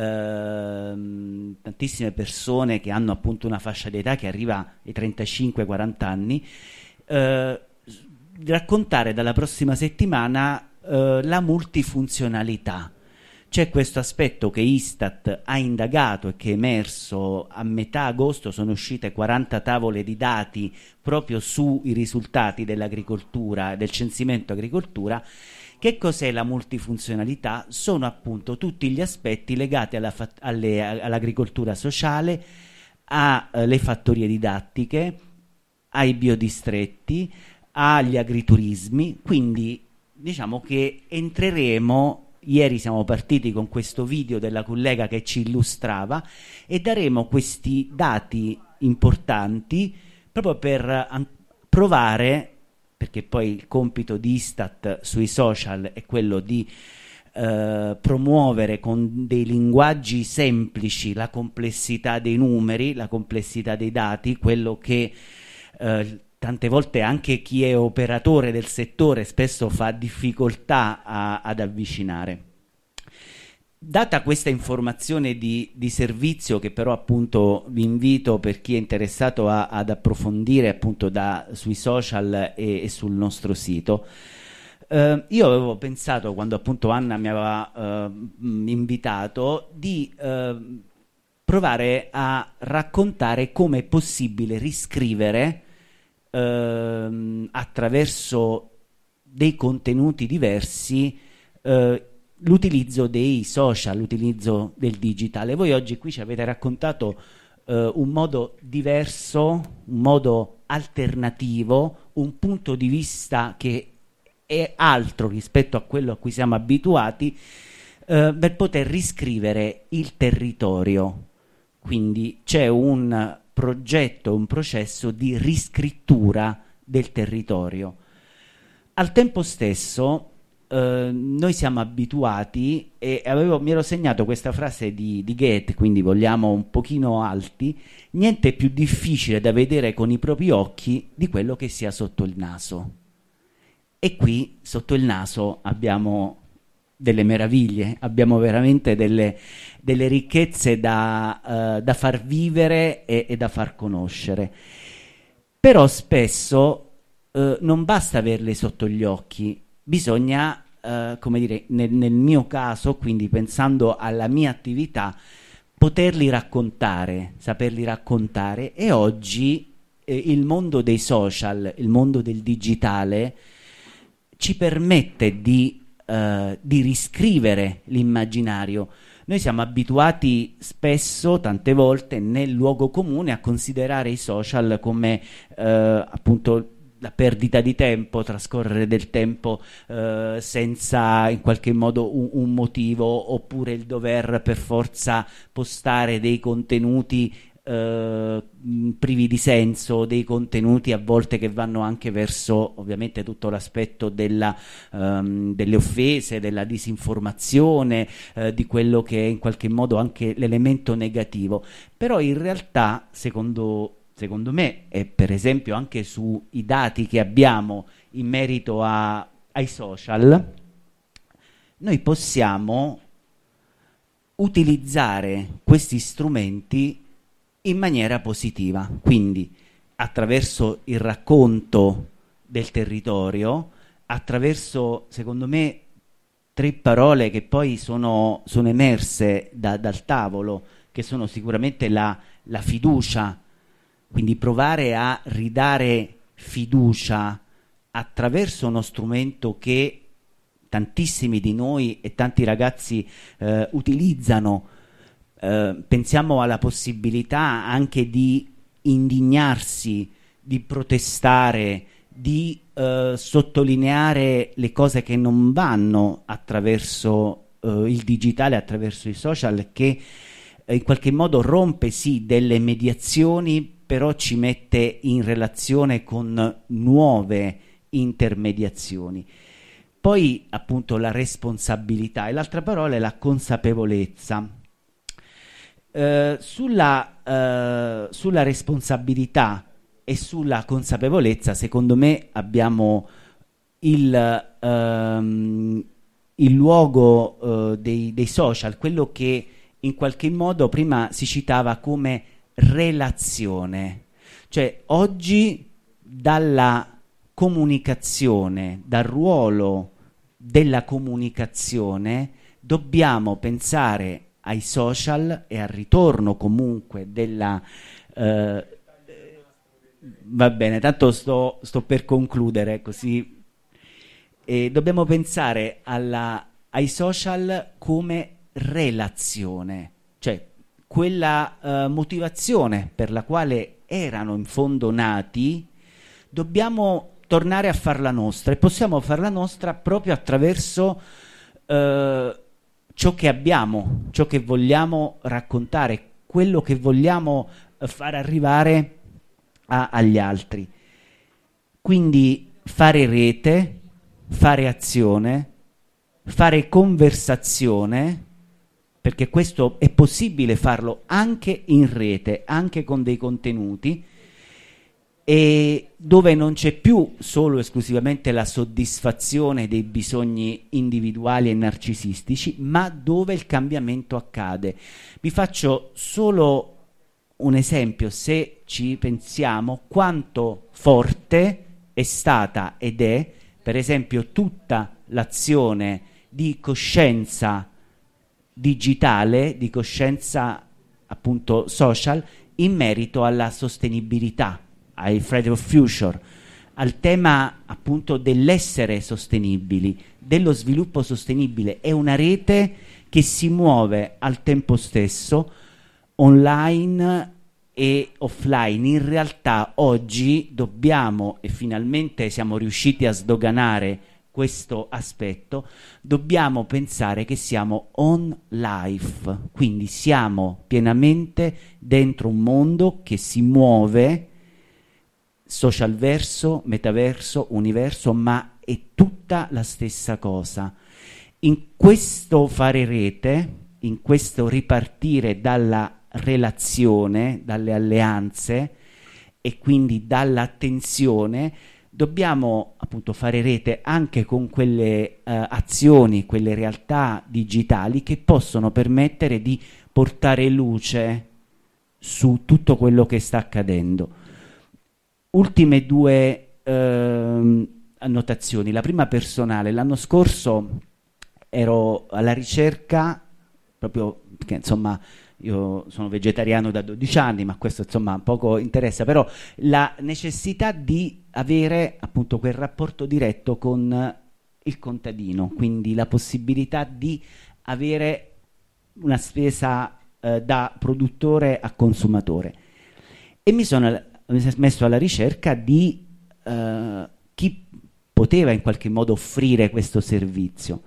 uh, tantissime persone che hanno appunto una fascia d'età che arriva ai trentacinque quaranta anni, uh, raccontare dalla prossima settimana uh, la multifunzionalità. C'è questo aspetto che Istat ha indagato e che è emerso a metà agosto, sono uscite quaranta tavole di dati proprio sui risultati dell'agricoltura, del censimento agricoltura. Che cos'è la multifunzionalità? Sono appunto tutti gli aspetti legati alla fa- alle, all'agricoltura sociale, alle fattorie didattiche, ai biodistretti, agli agriturismi, quindi diciamo che entreremo. Ieri siamo partiti con questo video della collega che ci illustrava e daremo questi dati importanti proprio per an- provare, perché poi il compito di Istat sui social è quello di eh, promuovere con dei linguaggi semplici la complessità dei numeri, la complessità dei dati, quello che eh, tante volte anche chi è operatore del settore spesso fa difficoltà a, ad avvicinare. Data questa informazione di, di servizio, che però appunto vi invito, per chi è interessato a, ad approfondire appunto da, sui social e, e sul nostro sito, eh, io avevo pensato, quando appunto Anna mi aveva eh, invitato, di eh, provare a raccontare come è possibile riscrivere Uh, attraverso dei contenuti diversi uh, l'utilizzo dei social, l'utilizzo del digitale. Voi oggi qui ci avete raccontato uh, un modo diverso, un modo alternativo, un punto di vista che è altro rispetto a quello a cui siamo abituati, uh, per poter riscrivere il territorio. Quindi c'è un progetto, un processo di riscrittura del territorio. Al tempo stesso eh, noi siamo abituati, e avevo, mi ero segnato questa frase di, di Goethe, quindi vogliamo un pochino alti: niente è più difficile da vedere con i propri occhi di quello che sia sotto il naso. E qui sotto il naso abbiamo delle meraviglie, abbiamo veramente delle, delle ricchezze da, uh, da far vivere e, e da far conoscere. Però spesso uh, non basta averle sotto gli occhi, bisogna, uh, come dire, nel, nel mio caso, quindi pensando alla mia attività, poterli raccontare, saperli raccontare. E oggi eh, il mondo dei social, il mondo del digitale ci permette di Uh, di riscrivere l'immaginario. Noi siamo abituati spesso, tante volte, nel luogo comune a considerare i social come uh, appunto la perdita di tempo, trascorrere del tempo eh, senza in qualche modo un, un motivo, oppure il dover per forza postare dei contenuti eh, privi di senso, dei contenuti a volte che vanno anche verso ovviamente tutto l'aspetto della, um, delle offese, della disinformazione, eh, di quello che è in qualche modo anche l'elemento negativo. Però in realtà, secondo Secondo me, e per esempio anche sui dati che abbiamo in merito a, ai social, noi possiamo utilizzare questi strumenti in maniera positiva, quindi attraverso il racconto del territorio, attraverso, secondo me, tre parole che poi sono, sono emerse da, dal tavolo, che sono sicuramente la, la fiducia. Quindi provare a ridare fiducia attraverso uno strumento che tantissimi di noi e tanti ragazzi eh, utilizzano. Eh, pensiamo alla possibilità anche di indignarsi, di protestare, di eh, sottolineare le cose che non vanno attraverso eh, il digitale, attraverso i social, che eh, in qualche modo rompe sì delle mediazioni, però ci mette in relazione con nuove intermediazioni. Poi appunto la responsabilità, e l'altra parola è la consapevolezza. Eh, sulla, eh, sulla responsabilità e sulla consapevolezza, secondo me abbiamo il, ehm, il luogo eh, dei, dei social, quello che in qualche modo prima si citava come relazione. Cioè oggi dalla comunicazione, dal ruolo della comunicazione, dobbiamo pensare ai social e al ritorno comunque della eh, va bene, tanto sto, sto per concludere così. E dobbiamo pensare alla, ai social come relazione, cioè quella uh, motivazione per la quale erano in fondo nati, dobbiamo tornare a farla nostra, e possiamo farla nostra proprio attraverso uh, ciò che abbiamo, ciò che vogliamo raccontare, quello che vogliamo uh, far arrivare a, agli altri. Quindi fare rete, fare azione, fare conversazione, perché questo è possibile farlo anche in rete, anche con dei contenuti, e dove non c'è più solo esclusivamente la soddisfazione dei bisogni individuali e narcisistici, ma dove il cambiamento accade. Vi faccio solo un esempio, se ci pensiamo, quanto forte è stata ed è, per esempio, tutta l'azione di coscienza digitale, di coscienza appunto social, in merito alla sostenibilità, ai Friday of Future, al tema appunto dell'essere sostenibili, dello sviluppo sostenibile. È una rete che si muove al tempo stesso online e offline. In realtà oggi dobbiamo, e finalmente siamo riusciti a sdoganare questo aspetto, dobbiamo pensare che siamo on life, quindi siamo pienamente dentro un mondo che si muove, social verso, metaverso, universo, ma è tutta la stessa cosa. In questo fare rete, in questo ripartire dalla relazione, dalle alleanze e quindi dall'attenzione, dobbiamo appunto fare rete anche con quelle uh, azioni, quelle realtà digitali che possono permettere di portare luce su tutto quello che sta accadendo. Ultime due uh, annotazioni. La prima personale. L'anno scorso ero alla ricerca, proprio perché insomma io sono vegetariano da dodici anni, ma questo insomma poco interessa, però la necessità di avere appunto quel rapporto diretto con il contadino, quindi la possibilità di avere una spesa eh, da produttore a consumatore. E mi sono messo alla ricerca di uh, eh, chi poteva in qualche modo offrire questo servizio.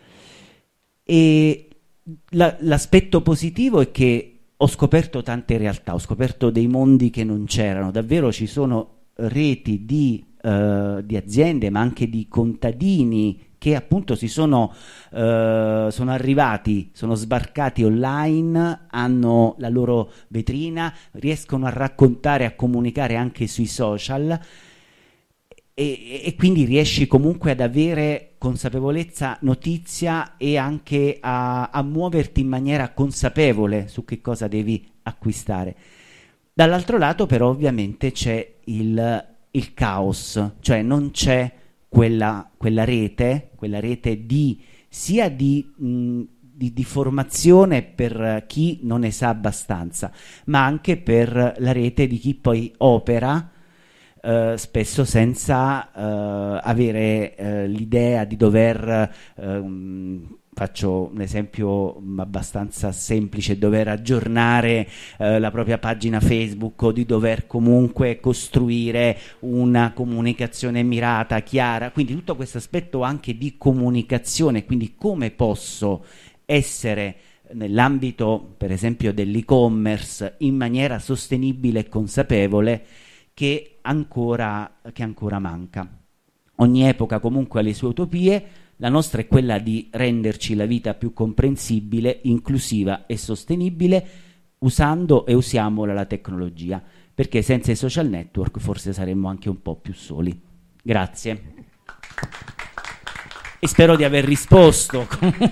E la, l'aspetto positivo è che ho scoperto tante realtà, ho scoperto dei mondi che non c'erano, davvero ci sono reti di, uh, di aziende ma anche di contadini che appunto si sono, uh, sono arrivati, sono sbarcati online, hanno la loro vetrina, riescono a raccontare, a comunicare anche sui social e, e quindi riesci comunque ad avere consapevolezza, notizia e anche a, a muoverti in maniera consapevole su che cosa devi acquistare. Dall'altro lato però ovviamente c'è il, il caos, cioè non c'è quella, quella rete, quella rete di, sia di, mh, di, di formazione per chi non ne sa abbastanza, ma anche per la rete di chi poi opera, Uh, spesso senza uh, avere uh, l'idea di dover, uh, faccio un esempio abbastanza semplice, dover aggiornare uh, la propria pagina Facebook o di dover comunque costruire una comunicazione mirata, chiara, quindi tutto questo aspetto anche di comunicazione, quindi come posso essere nell'ambito per esempio dell'e-commerce in maniera sostenibile e consapevole, che ancora, che ancora manca. Ogni epoca comunque ha le sue utopie, la nostra è quella di renderci la vita più comprensibile, inclusiva e sostenibile, usando e usiamola la tecnologia, perché senza i social network forse saremmo anche un po' più soli. Grazie. E spero di aver risposto.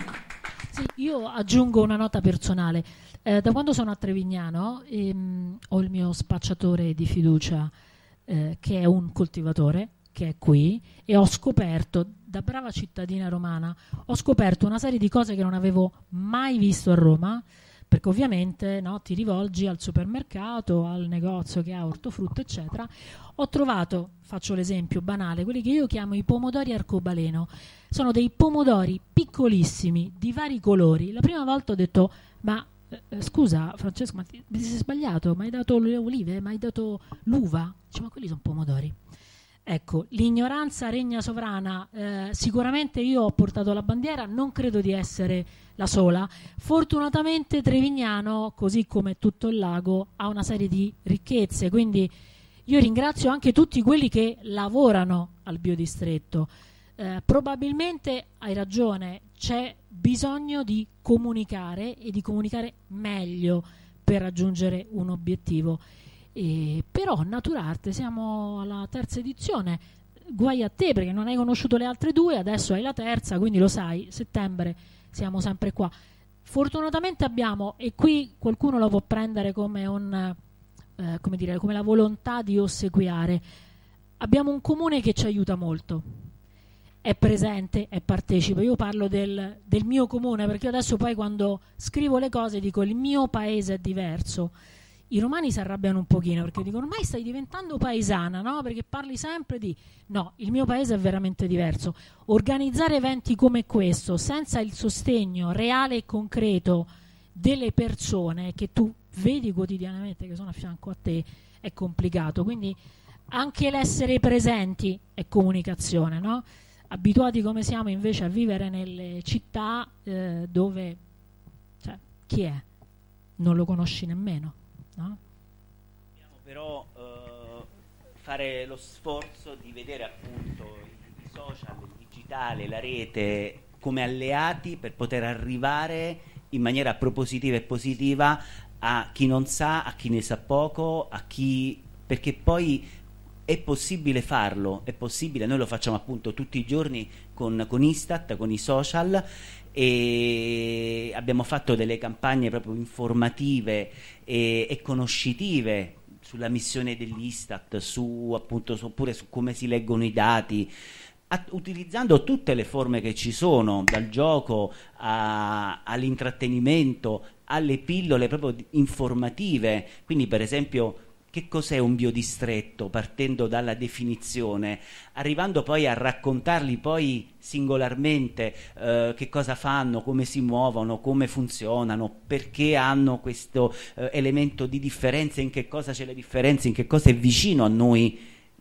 Sì, io aggiungo una nota personale. Eh, da quando sono a Trevignano ehm, ho il mio spacciatore di fiducia eh, che è un coltivatore, che è qui, e ho scoperto, da brava cittadina romana, ho scoperto una serie di cose che non avevo mai visto a Roma, perché ovviamente no, ti rivolgi al supermercato, al negozio che ha ortofrutta eccetera. Ho trovato, faccio l'esempio banale, quelli che io chiamo i pomodori arcobaleno. Sono dei pomodori piccolissimi di vari colori. La prima volta ho detto ma Eh, scusa Francesco, ma ti, ti sei sbagliato, mi hai dato le olive, mi hai dato l'uva? Dice, ma quelli sono pomodori. Ecco, l'ignoranza regna sovrana. Eh, sicuramente io ho portato la bandiera, non credo di essere la sola. Fortunatamente Trevignano, così come tutto il lago, ha una serie di ricchezze, quindi io ringrazio anche tutti quelli che lavorano al biodistretto. Eh, probabilmente hai ragione, c'è bisogno di comunicare e di comunicare meglio per raggiungere un obiettivo. E però Naturarte siamo alla terza edizione, guai a te perché non hai conosciuto le altre due, adesso hai la terza, quindi lo sai, settembre siamo sempre qua. Fortunatamente abbiamo, e qui qualcuno lo può prendere come un eh, come dire, come la volontà di ossequiare, abbiamo un comune che ci aiuta molto, è presente, è partecipe. Io parlo del, del mio comune perché io adesso poi quando scrivo le cose dico il mio paese è diverso. I romani si arrabbiano un pochino perché dicono ormai stai diventando paesana, no? Perché parli sempre di... No, il mio paese è veramente diverso. Organizzare eventi come questo senza il sostegno reale e concreto delle persone che tu vedi quotidianamente che sono a fianco a te è complicato. Quindi anche l'essere presenti è comunicazione, no? Abituati come siamo invece a vivere nelle città eh, dove cioè, chi è? Non lo conosci nemmeno, no? Dobbiamo però uh, fare lo sforzo di vedere appunto i, i social, il digitale, la rete come alleati per poter arrivare in maniera propositiva e positiva a chi non sa, a chi ne sa poco, a chi... perché poi è possibile farlo, è possibile, noi lo facciamo appunto tutti i giorni con, con Istat, con i social, e abbiamo fatto delle campagne proprio informative e, e conoscitive sulla missione dell'Istat, su appunto su, oppure su come si leggono i dati, a, utilizzando tutte le forme che ci sono, dal gioco a, all'intrattenimento, alle pillole proprio informative. Quindi per esempio che cos'è un biodistretto, partendo dalla definizione, arrivando poi a raccontarli poi singolarmente eh, che cosa fanno, come si muovono, come funzionano, perché hanno questo eh, elemento di differenza, in che cosa c'è la differenza, in che cosa è vicino a noi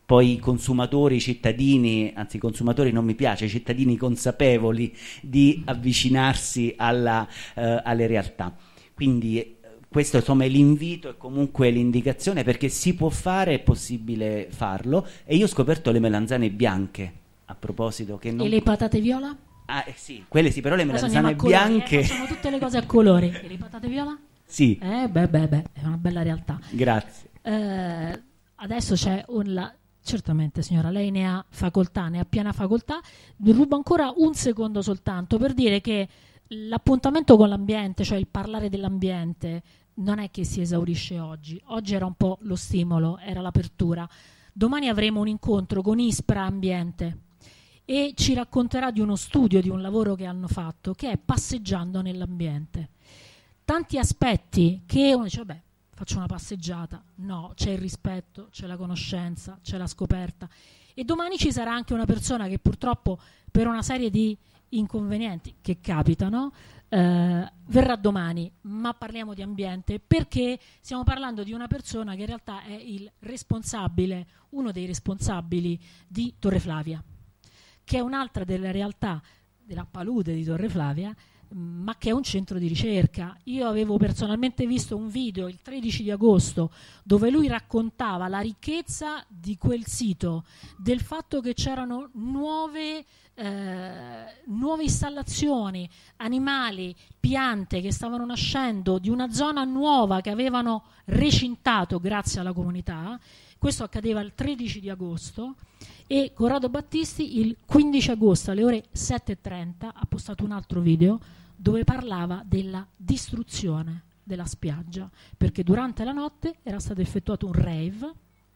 poi i consumatori, i cittadini, anzi i consumatori non mi piace, i cittadini consapevoli di avvicinarsi alla, eh, alle realtà. Quindi eh, questo insomma è l'invito e comunque l'indicazione, perché si può fare, è possibile farlo. E io ho scoperto le melanzane bianche, a proposito, che non... E le patate viola? Ah, eh, sì, quelle sì, però le Adesso melanzane andiamo a colori, bianche... eh, facciamo tutte le cose a colori. E le patate viola? Sì. Eh, beh, beh, beh, è una bella realtà. Grazie. Eh, adesso c'è un... La... Certamente signora, lei ne ha facoltà, ne ha piena facoltà. Vi rubo ancora un secondo soltanto per dire che l'appuntamento con l'ambiente, cioè il parlare dell'ambiente, non è che si esaurisce oggi. Oggi era un po' lo stimolo, era l'apertura. Domani avremo un incontro con Ispra Ambiente e ci racconterà di uno studio, di un lavoro che hanno fatto, che è Passeggiando nell'ambiente. Tanti aspetti che uno dice, vabbè, faccio una passeggiata. No, c'è il rispetto, c'è la conoscenza, c'è la scoperta. E domani ci sarà anche una persona che purtroppo per una serie di inconvenienti che capitano eh, verrà domani, ma parliamo di ambiente perché stiamo parlando di una persona che in realtà è il responsabile, uno dei responsabili di Torre Flavia, che è un'altra delle realtà della palude di Torre Flavia, ma che è un centro di ricerca. Io avevo personalmente visto un video il tredici di agosto dove lui raccontava la ricchezza di quel sito, del fatto che c'erano nuove, eh, nuove installazioni, animali, piante che stavano nascendo, di una zona nuova che avevano recintato grazie alla comunità. Questo accadeva il tredici di agosto e Corrado Battisti il quindici agosto alle ore sette e trenta ha postato un altro video dove parlava della distruzione della spiaggia, perché durante la notte era stato effettuato un rave,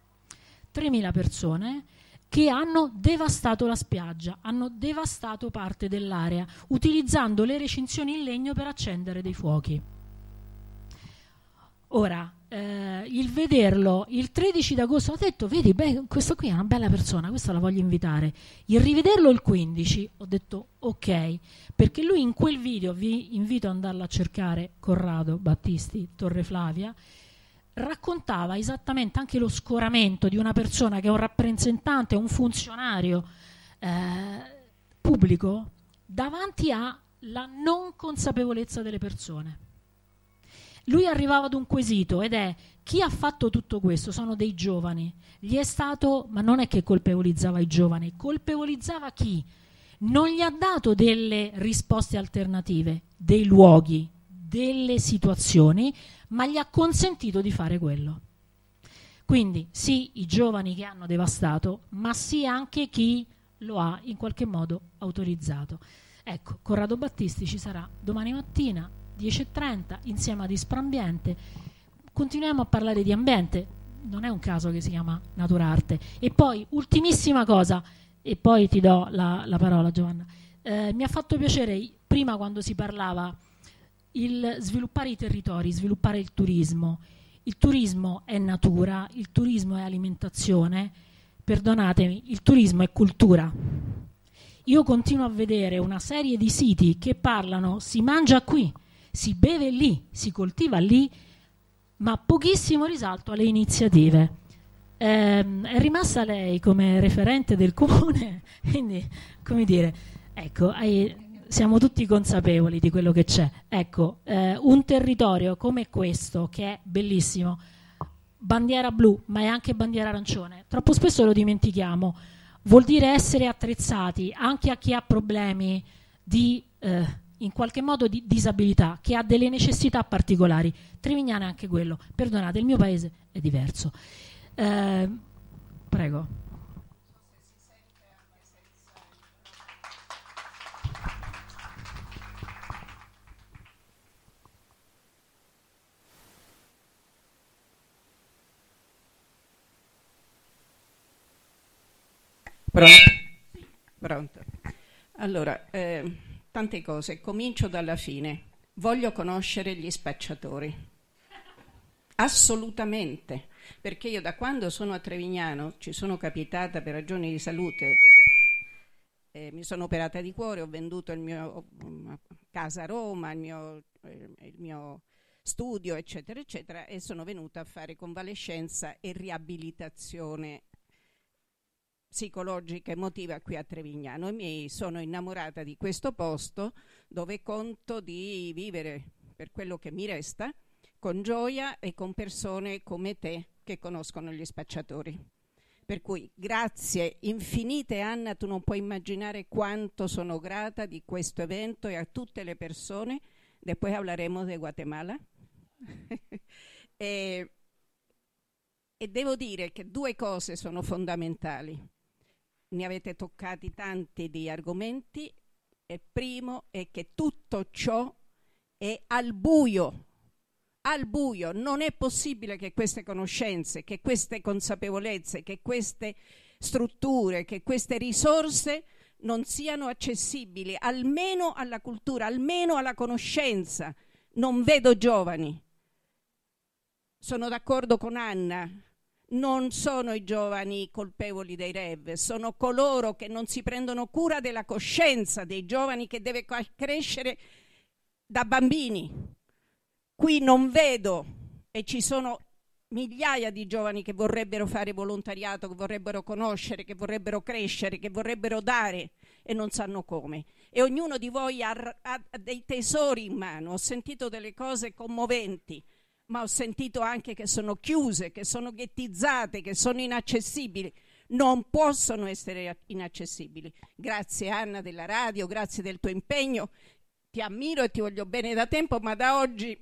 tremila persone che hanno devastato la spiaggia, hanno devastato parte dell'area, utilizzando le recinzioni in legno per accendere dei fuochi. Ora, eh, il vederlo il tredici d'agosto, ho detto, vedi, beh, questo qui è una bella persona, questa la voglio invitare. Il rivederlo il quindici, ho detto ok, perché lui in quel video, vi invito ad andarlo a cercare, Corrado Battisti, Torre Flavia, raccontava esattamente anche lo scoramento di una persona che è un rappresentante, un funzionario eh, pubblico davanti alla non consapevolezza delle persone. Lui arrivava ad un quesito ed è: chi ha fatto tutto questo? Sono dei giovani. Gli è stato, ma non è che colpevolizzava i giovani, colpevolizzava chi? Non gli ha dato delle risposte alternative, dei luoghi, delle situazioni, ma gli ha consentito di fare quello. Quindi sì, i giovani che hanno devastato, ma sì anche chi lo ha in qualche modo autorizzato. Ecco, Corrado Battisti ci sarà domani mattina dieci e trenta insieme ad Ispra Ambiente. Continuiamo a parlare di ambiente, non è un caso che si chiama Naturarte. E poi ultimissima cosa, e poi ti do la, la parola, Giovanna. Eh, mi ha fatto piacere prima, quando si parlava, il sviluppare i territori, sviluppare il turismo. Il turismo è natura, il turismo è alimentazione, perdonatemi, il turismo è cultura. Io continuo a vedere una serie di siti che parlano, si mangia qui, si beve lì, si coltiva lì, ma pochissimo risalto alle iniziative. Eh, è rimasta lei come referente del comune, quindi, come dire, ecco, hai, siamo tutti consapevoli di quello che c'è. Ecco, eh, un territorio come questo, che è bellissimo, bandiera blu, ma è anche bandiera arancione, troppo spesso lo dimentichiamo, vuol dire essere attrezzati anche a chi ha problemi di... Eh, in qualche modo di disabilità, che ha delle necessità particolari. Trevignano è anche quello. Perdonate, il mio paese è diverso. Eh, prego. Pronto? Pronto. Allora, eh, tante cose. Comincio dalla fine. Voglio conoscere gli spacciatori. Assolutamente. Perché io da quando sono a Trevignano ci sono capitata per ragioni di salute, eh, mi sono operata di cuore, ho venduto il mio um, casa a Roma, il mio, eh, il mio studio, eccetera, eccetera, e sono venuta a fare convalescenza e riabilitazione psicologica emotiva qui a Trevignano e mi sono innamorata di questo posto dove conto di vivere per quello che mi resta con gioia e con persone come te che conoscono gli spacciatori. Per cui grazie infinite Anna, tu non puoi immaginare quanto sono grata di questo evento e a tutte le persone. Después hablaremos de Guatemala. e, e devo dire che due cose sono fondamentali. Ne avete toccati tanti di argomenti. Il primo è che tutto ciò è al buio. Al buio, non è possibile che queste conoscenze, che queste consapevolezze, che queste strutture, che queste risorse non siano accessibili almeno alla cultura, almeno alla conoscenza. Non vedo giovani. Sono d'accordo con Anna, non sono i giovani colpevoli dei rave, sono coloro che non si prendono cura della coscienza dei giovani che deve crescere da bambini. Qui non vedo, e ci sono migliaia di giovani che vorrebbero fare volontariato, che vorrebbero conoscere, che vorrebbero crescere, che vorrebbero dare e non sanno come. E ognuno di voi ha, ha dei tesori in mano. Ho sentito delle cose commoventi, ma ho sentito anche che sono chiuse, che sono ghettizzate, che sono inaccessibili. Non possono essere inaccessibili. Grazie Anna della radio, grazie del tuo impegno. Ti ammiro e ti voglio bene da tempo, ma da oggi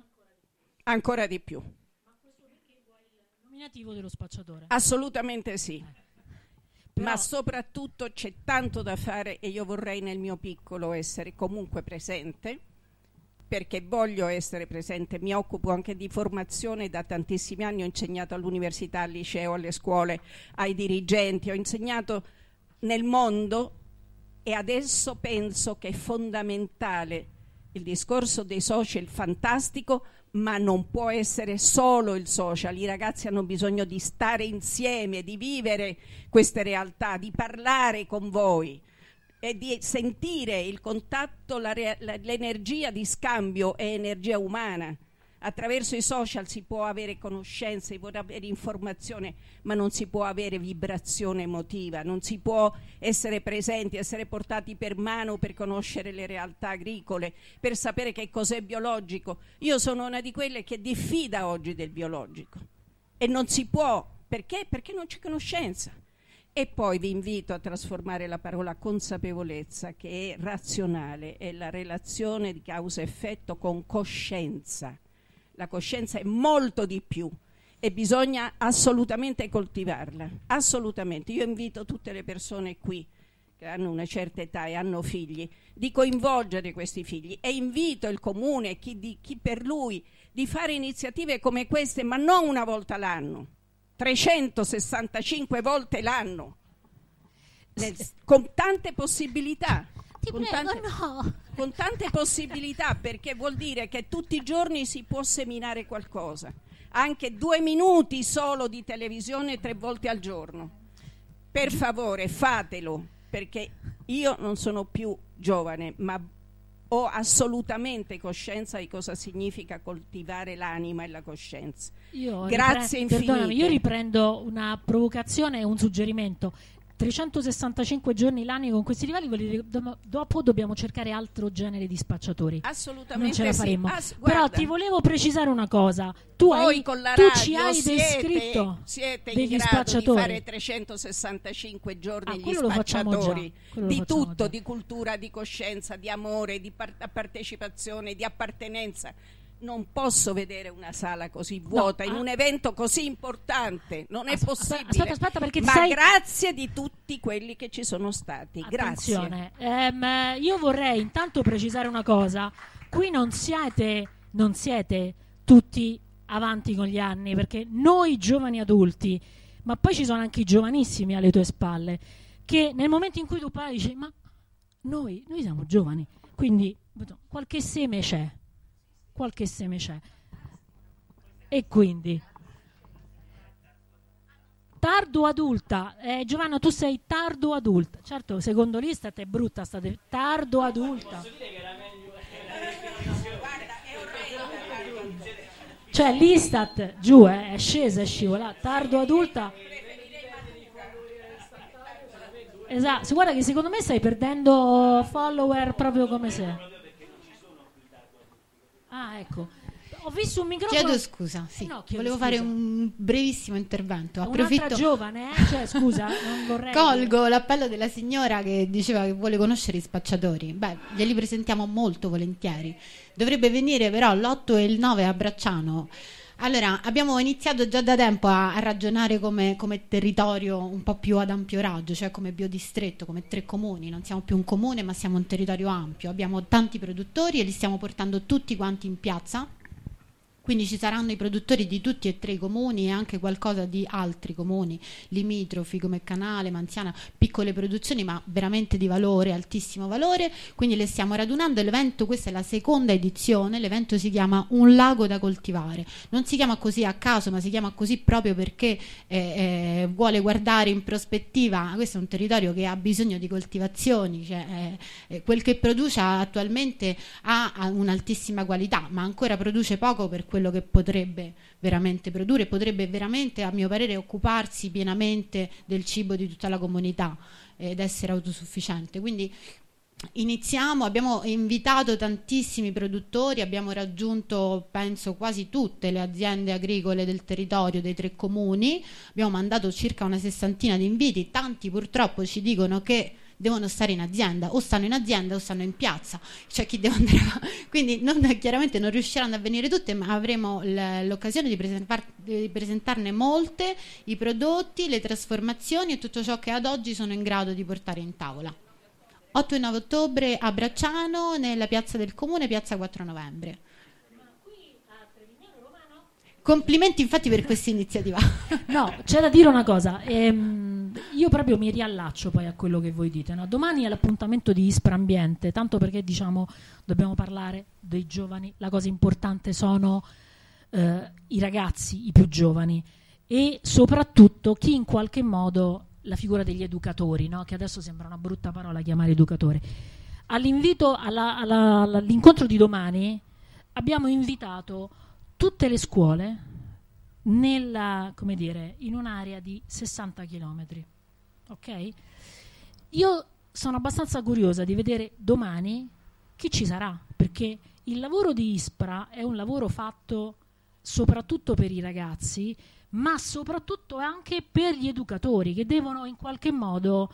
ancora di più. Ma questo perché vuoi il nominativo dello spacciatore? Assolutamente sì. Eh. Però... Ma soprattutto c'è tanto da fare e io vorrei nel mio piccolo essere comunque presente, perché voglio essere presente. Mi occupo anche di formazione da tantissimi anni, ho insegnato all'università, al liceo, alle scuole, ai dirigenti, ho insegnato nel mondo e adesso penso che è fondamentale il discorso dei social, fantastico, ma non può essere solo il social. I ragazzi hanno bisogno di stare insieme, di vivere queste realtà, di parlare con voi e di sentire il contatto, la re- la, l'energia di scambio è energia umana. Attraverso i social si può avere conoscenza, si può avere informazione, ma non si può avere vibrazione emotiva, non si può essere presenti, essere portati per mano per conoscere le realtà agricole, per sapere che cos'è biologico. Io sono una di quelle che diffida oggi del biologico e non si può, perché? Perché non c'è conoscenza. E poi vi invito a trasformare la parola consapevolezza, che è razionale, è la relazione di causa-effetto con coscienza. La coscienza è molto di più e bisogna assolutamente coltivarla, assolutamente. Io invito tutte le persone qui che hanno una certa età e hanno figli di coinvolgere questi figli e invito il comune, chi, di, chi per lui, di fare iniziative come queste, ma non una volta l'anno, trecentosessantacinque volte l'anno, nel, con tante possibilità. Ti con prego, tante, no. con tante possibilità, perché vuol dire che tutti i giorni si può seminare qualcosa, anche due minuti solo di televisione tre volte al giorno. Per favore fatelo, perché io non sono più giovane, ma ho assolutamente coscienza di cosa significa coltivare l'anima e la coscienza. Io Grazie ripre- infinite. Perdonami, io riprendo una provocazione e un suggerimento. trecentosessantacinque giorni l'anno con questi livelli, vuol dire, do- dopo dobbiamo cercare altro genere di spacciatori. Assolutamente non ce la faremo. sì. Ass- Però guarda, ti volevo precisare una cosa. Tu, voi hai, con la tu radio ci hai siete, descritto siete in degli grado spacciatori. di fare trecentosessantacinque giorni Ah, gli quello lo facciamo già. spacciatori Quello lo di facciamo tutto, già. di cultura, di coscienza, di amore, di par- partecipazione, di appartenenza. Non posso vedere una sala così vuota No, in ah. un evento così importante, non è As- possibile. Aspetta, aspetta, perché ti ma sai... grazie di tutti quelli che ci sono stati. Grazie. Attenzione, ehm, io vorrei intanto precisare una cosa. Qui non siete, non siete tutti avanti con gli anni, perché noi giovani adulti, ma poi ci sono anche i giovanissimi alle tue spalle, che nel momento in cui tu parli dici ma noi, noi siamo giovani, quindi qualche seme c'è, qualche seme c'è. E quindi tardo adulta, eh, Giovanna, tu sei tardo adulta. Certo, secondo l'Istat è brutta sta de- tardo adulta. Cioè l'Istat giù eh, è scesa, è scivolata. Tardo adulta. Esatto, guarda che secondo me stai perdendo follower proprio come se. Ah, ecco. Ho visto un microfono. Chiedo scusa, sì. No, chiedo volevo scusa. fare un brevissimo intervento. Approfitto. Un'altra giovane, eh? Cioè, scusa, non vorrei. Colgo che... l'appello della signora che diceva che vuole conoscere i spacciatori. Beh, glieli presentiamo molto volentieri. Dovrebbe venire però l'otto e il nove a Bracciano. Allora, abbiamo iniziato già da tempo a, a ragionare come, come territorio un po' più ad ampio raggio, cioè come biodistretto, come tre comuni. Non siamo più un comune, ma siamo un territorio ampio. Abbiamo tanti produttori e li stiamo portando tutti quanti in piazza. Quindi ci saranno i produttori di tutti e tre i comuni e anche qualcosa di altri comuni limitrofi come Canale, Manziana, piccole produzioni ma veramente di valore, altissimo valore. Quindi le stiamo radunando. L'evento, questa è la seconda edizione, l'evento si chiama Un lago da coltivare. Non si chiama così a caso, ma si chiama così proprio perché eh, eh, vuole guardare in prospettiva. Questo è un territorio che ha bisogno di coltivazioni, cioè, eh, eh, quel che produce attualmente ha, ha un'altissima qualità, ma ancora produce poco per quello che potrebbe veramente produrre, potrebbe veramente, a mio parere, occuparsi pienamente del cibo di tutta la comunità ed essere autosufficiente. Quindi iniziamo, abbiamo invitato tantissimi produttori, abbiamo raggiunto penso quasi tutte le aziende agricole del territorio dei tre comuni, abbiamo mandato circa una sessantina di inviti. Tanti purtroppo ci dicono che devono stare in azienda, o stanno in azienda o stanno in piazza, cioè chi deve andare a... quindi non, chiaramente non riusciranno a venire tutte, ma avremo l- l'occasione di, presentar- di presentarne molte, i prodotti, le trasformazioni e tutto ciò che ad oggi sono in grado di portare in tavola. otto e nove ottobre a Bracciano, nella piazza del comune, piazza quattro novembre. Complimenti infatti per questa iniziativa. No, c'è da dire una cosa, ehm, io proprio mi riallaccio poi a quello che voi dite, no? Domani è l'appuntamento di Ispra Ambiente, tanto perché diciamo dobbiamo parlare dei giovani, la cosa importante sono eh, i ragazzi, i più giovani e soprattutto chi in qualche modo, la figura degli educatori, no? Che adesso sembra una brutta parola chiamare educatori. All'invito alla, alla, all'incontro di domani abbiamo invitato tutte le scuole nella, come dire, in un'area di sessanta chilometri. Ok? Io sono abbastanza curiosa di vedere domani chi ci sarà, perché il lavoro di Ispra è un lavoro fatto soprattutto per i ragazzi, ma soprattutto anche per gli educatori che devono in qualche modo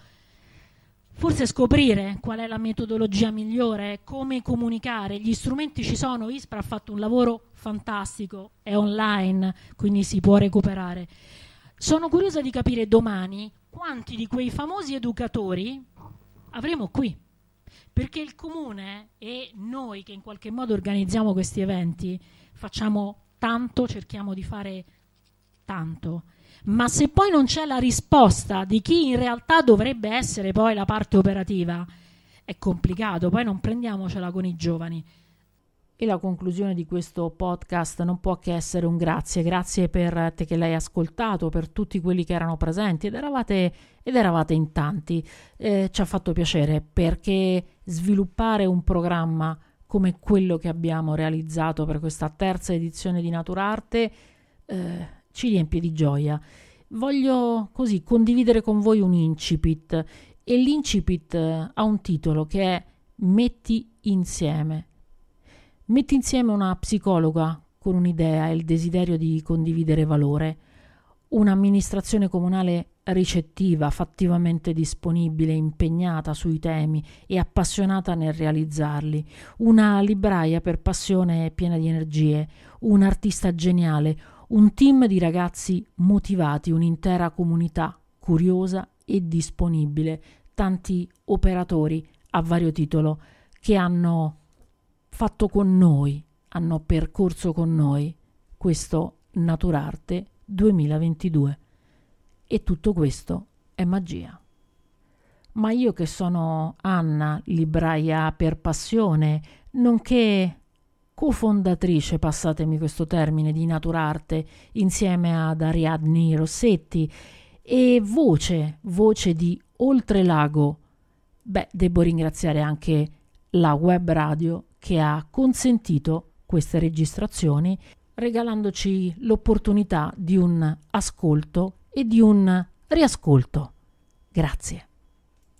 forse scoprire qual è la metodologia migliore, come comunicare. Gli strumenti ci sono, Ispra ha fatto un lavoro fantastico, è online, quindi si può recuperare. Sono curiosa di capire domani quanti di quei famosi educatori avremo qui, perché il comune e noi che in qualche modo organizziamo questi eventi facciamo tanto, cerchiamo di fare tanto. Ma se poi non c'è la risposta di chi in realtà dovrebbe essere poi la parte operativa, è complicato, poi non prendiamocela con i giovani. E la conclusione di questo podcast non può che essere un grazie, grazie per te che l'hai ascoltato, per tutti quelli che erano presenti ed eravate, ed eravate in tanti. Eh, ci ha fatto piacere perché sviluppare un programma come quello che abbiamo realizzato per questa terza edizione di Naturarte eh, ci riempie di gioia. Voglio così condividere con voi un incipit e l'incipit ha un titolo che è Metti insieme. Metti insieme una psicologa con un'idea e il desiderio di condividere valore, un'amministrazione comunale ricettiva, fattivamente disponibile, impegnata sui temi e appassionata nel realizzarli, una libraia per passione piena di energie, un artista geniale, un team di ragazzi motivati, un'intera comunità curiosa e disponibile, tanti operatori a vario titolo che hanno fatto con noi, hanno percorso con noi questo Naturarte duemilaventidue. E tutto questo è magia. Ma io che sono Anna, libraia per passione, nonché cofondatrice, passatemi questo termine, di Naturarte, insieme ad Ariadne Rossetti, e voce, voce di Oltrelago, beh, devo ringraziare anche la web radio che ha consentito queste registrazioni, regalandoci l'opportunità di un ascolto e di un riascolto. Grazie.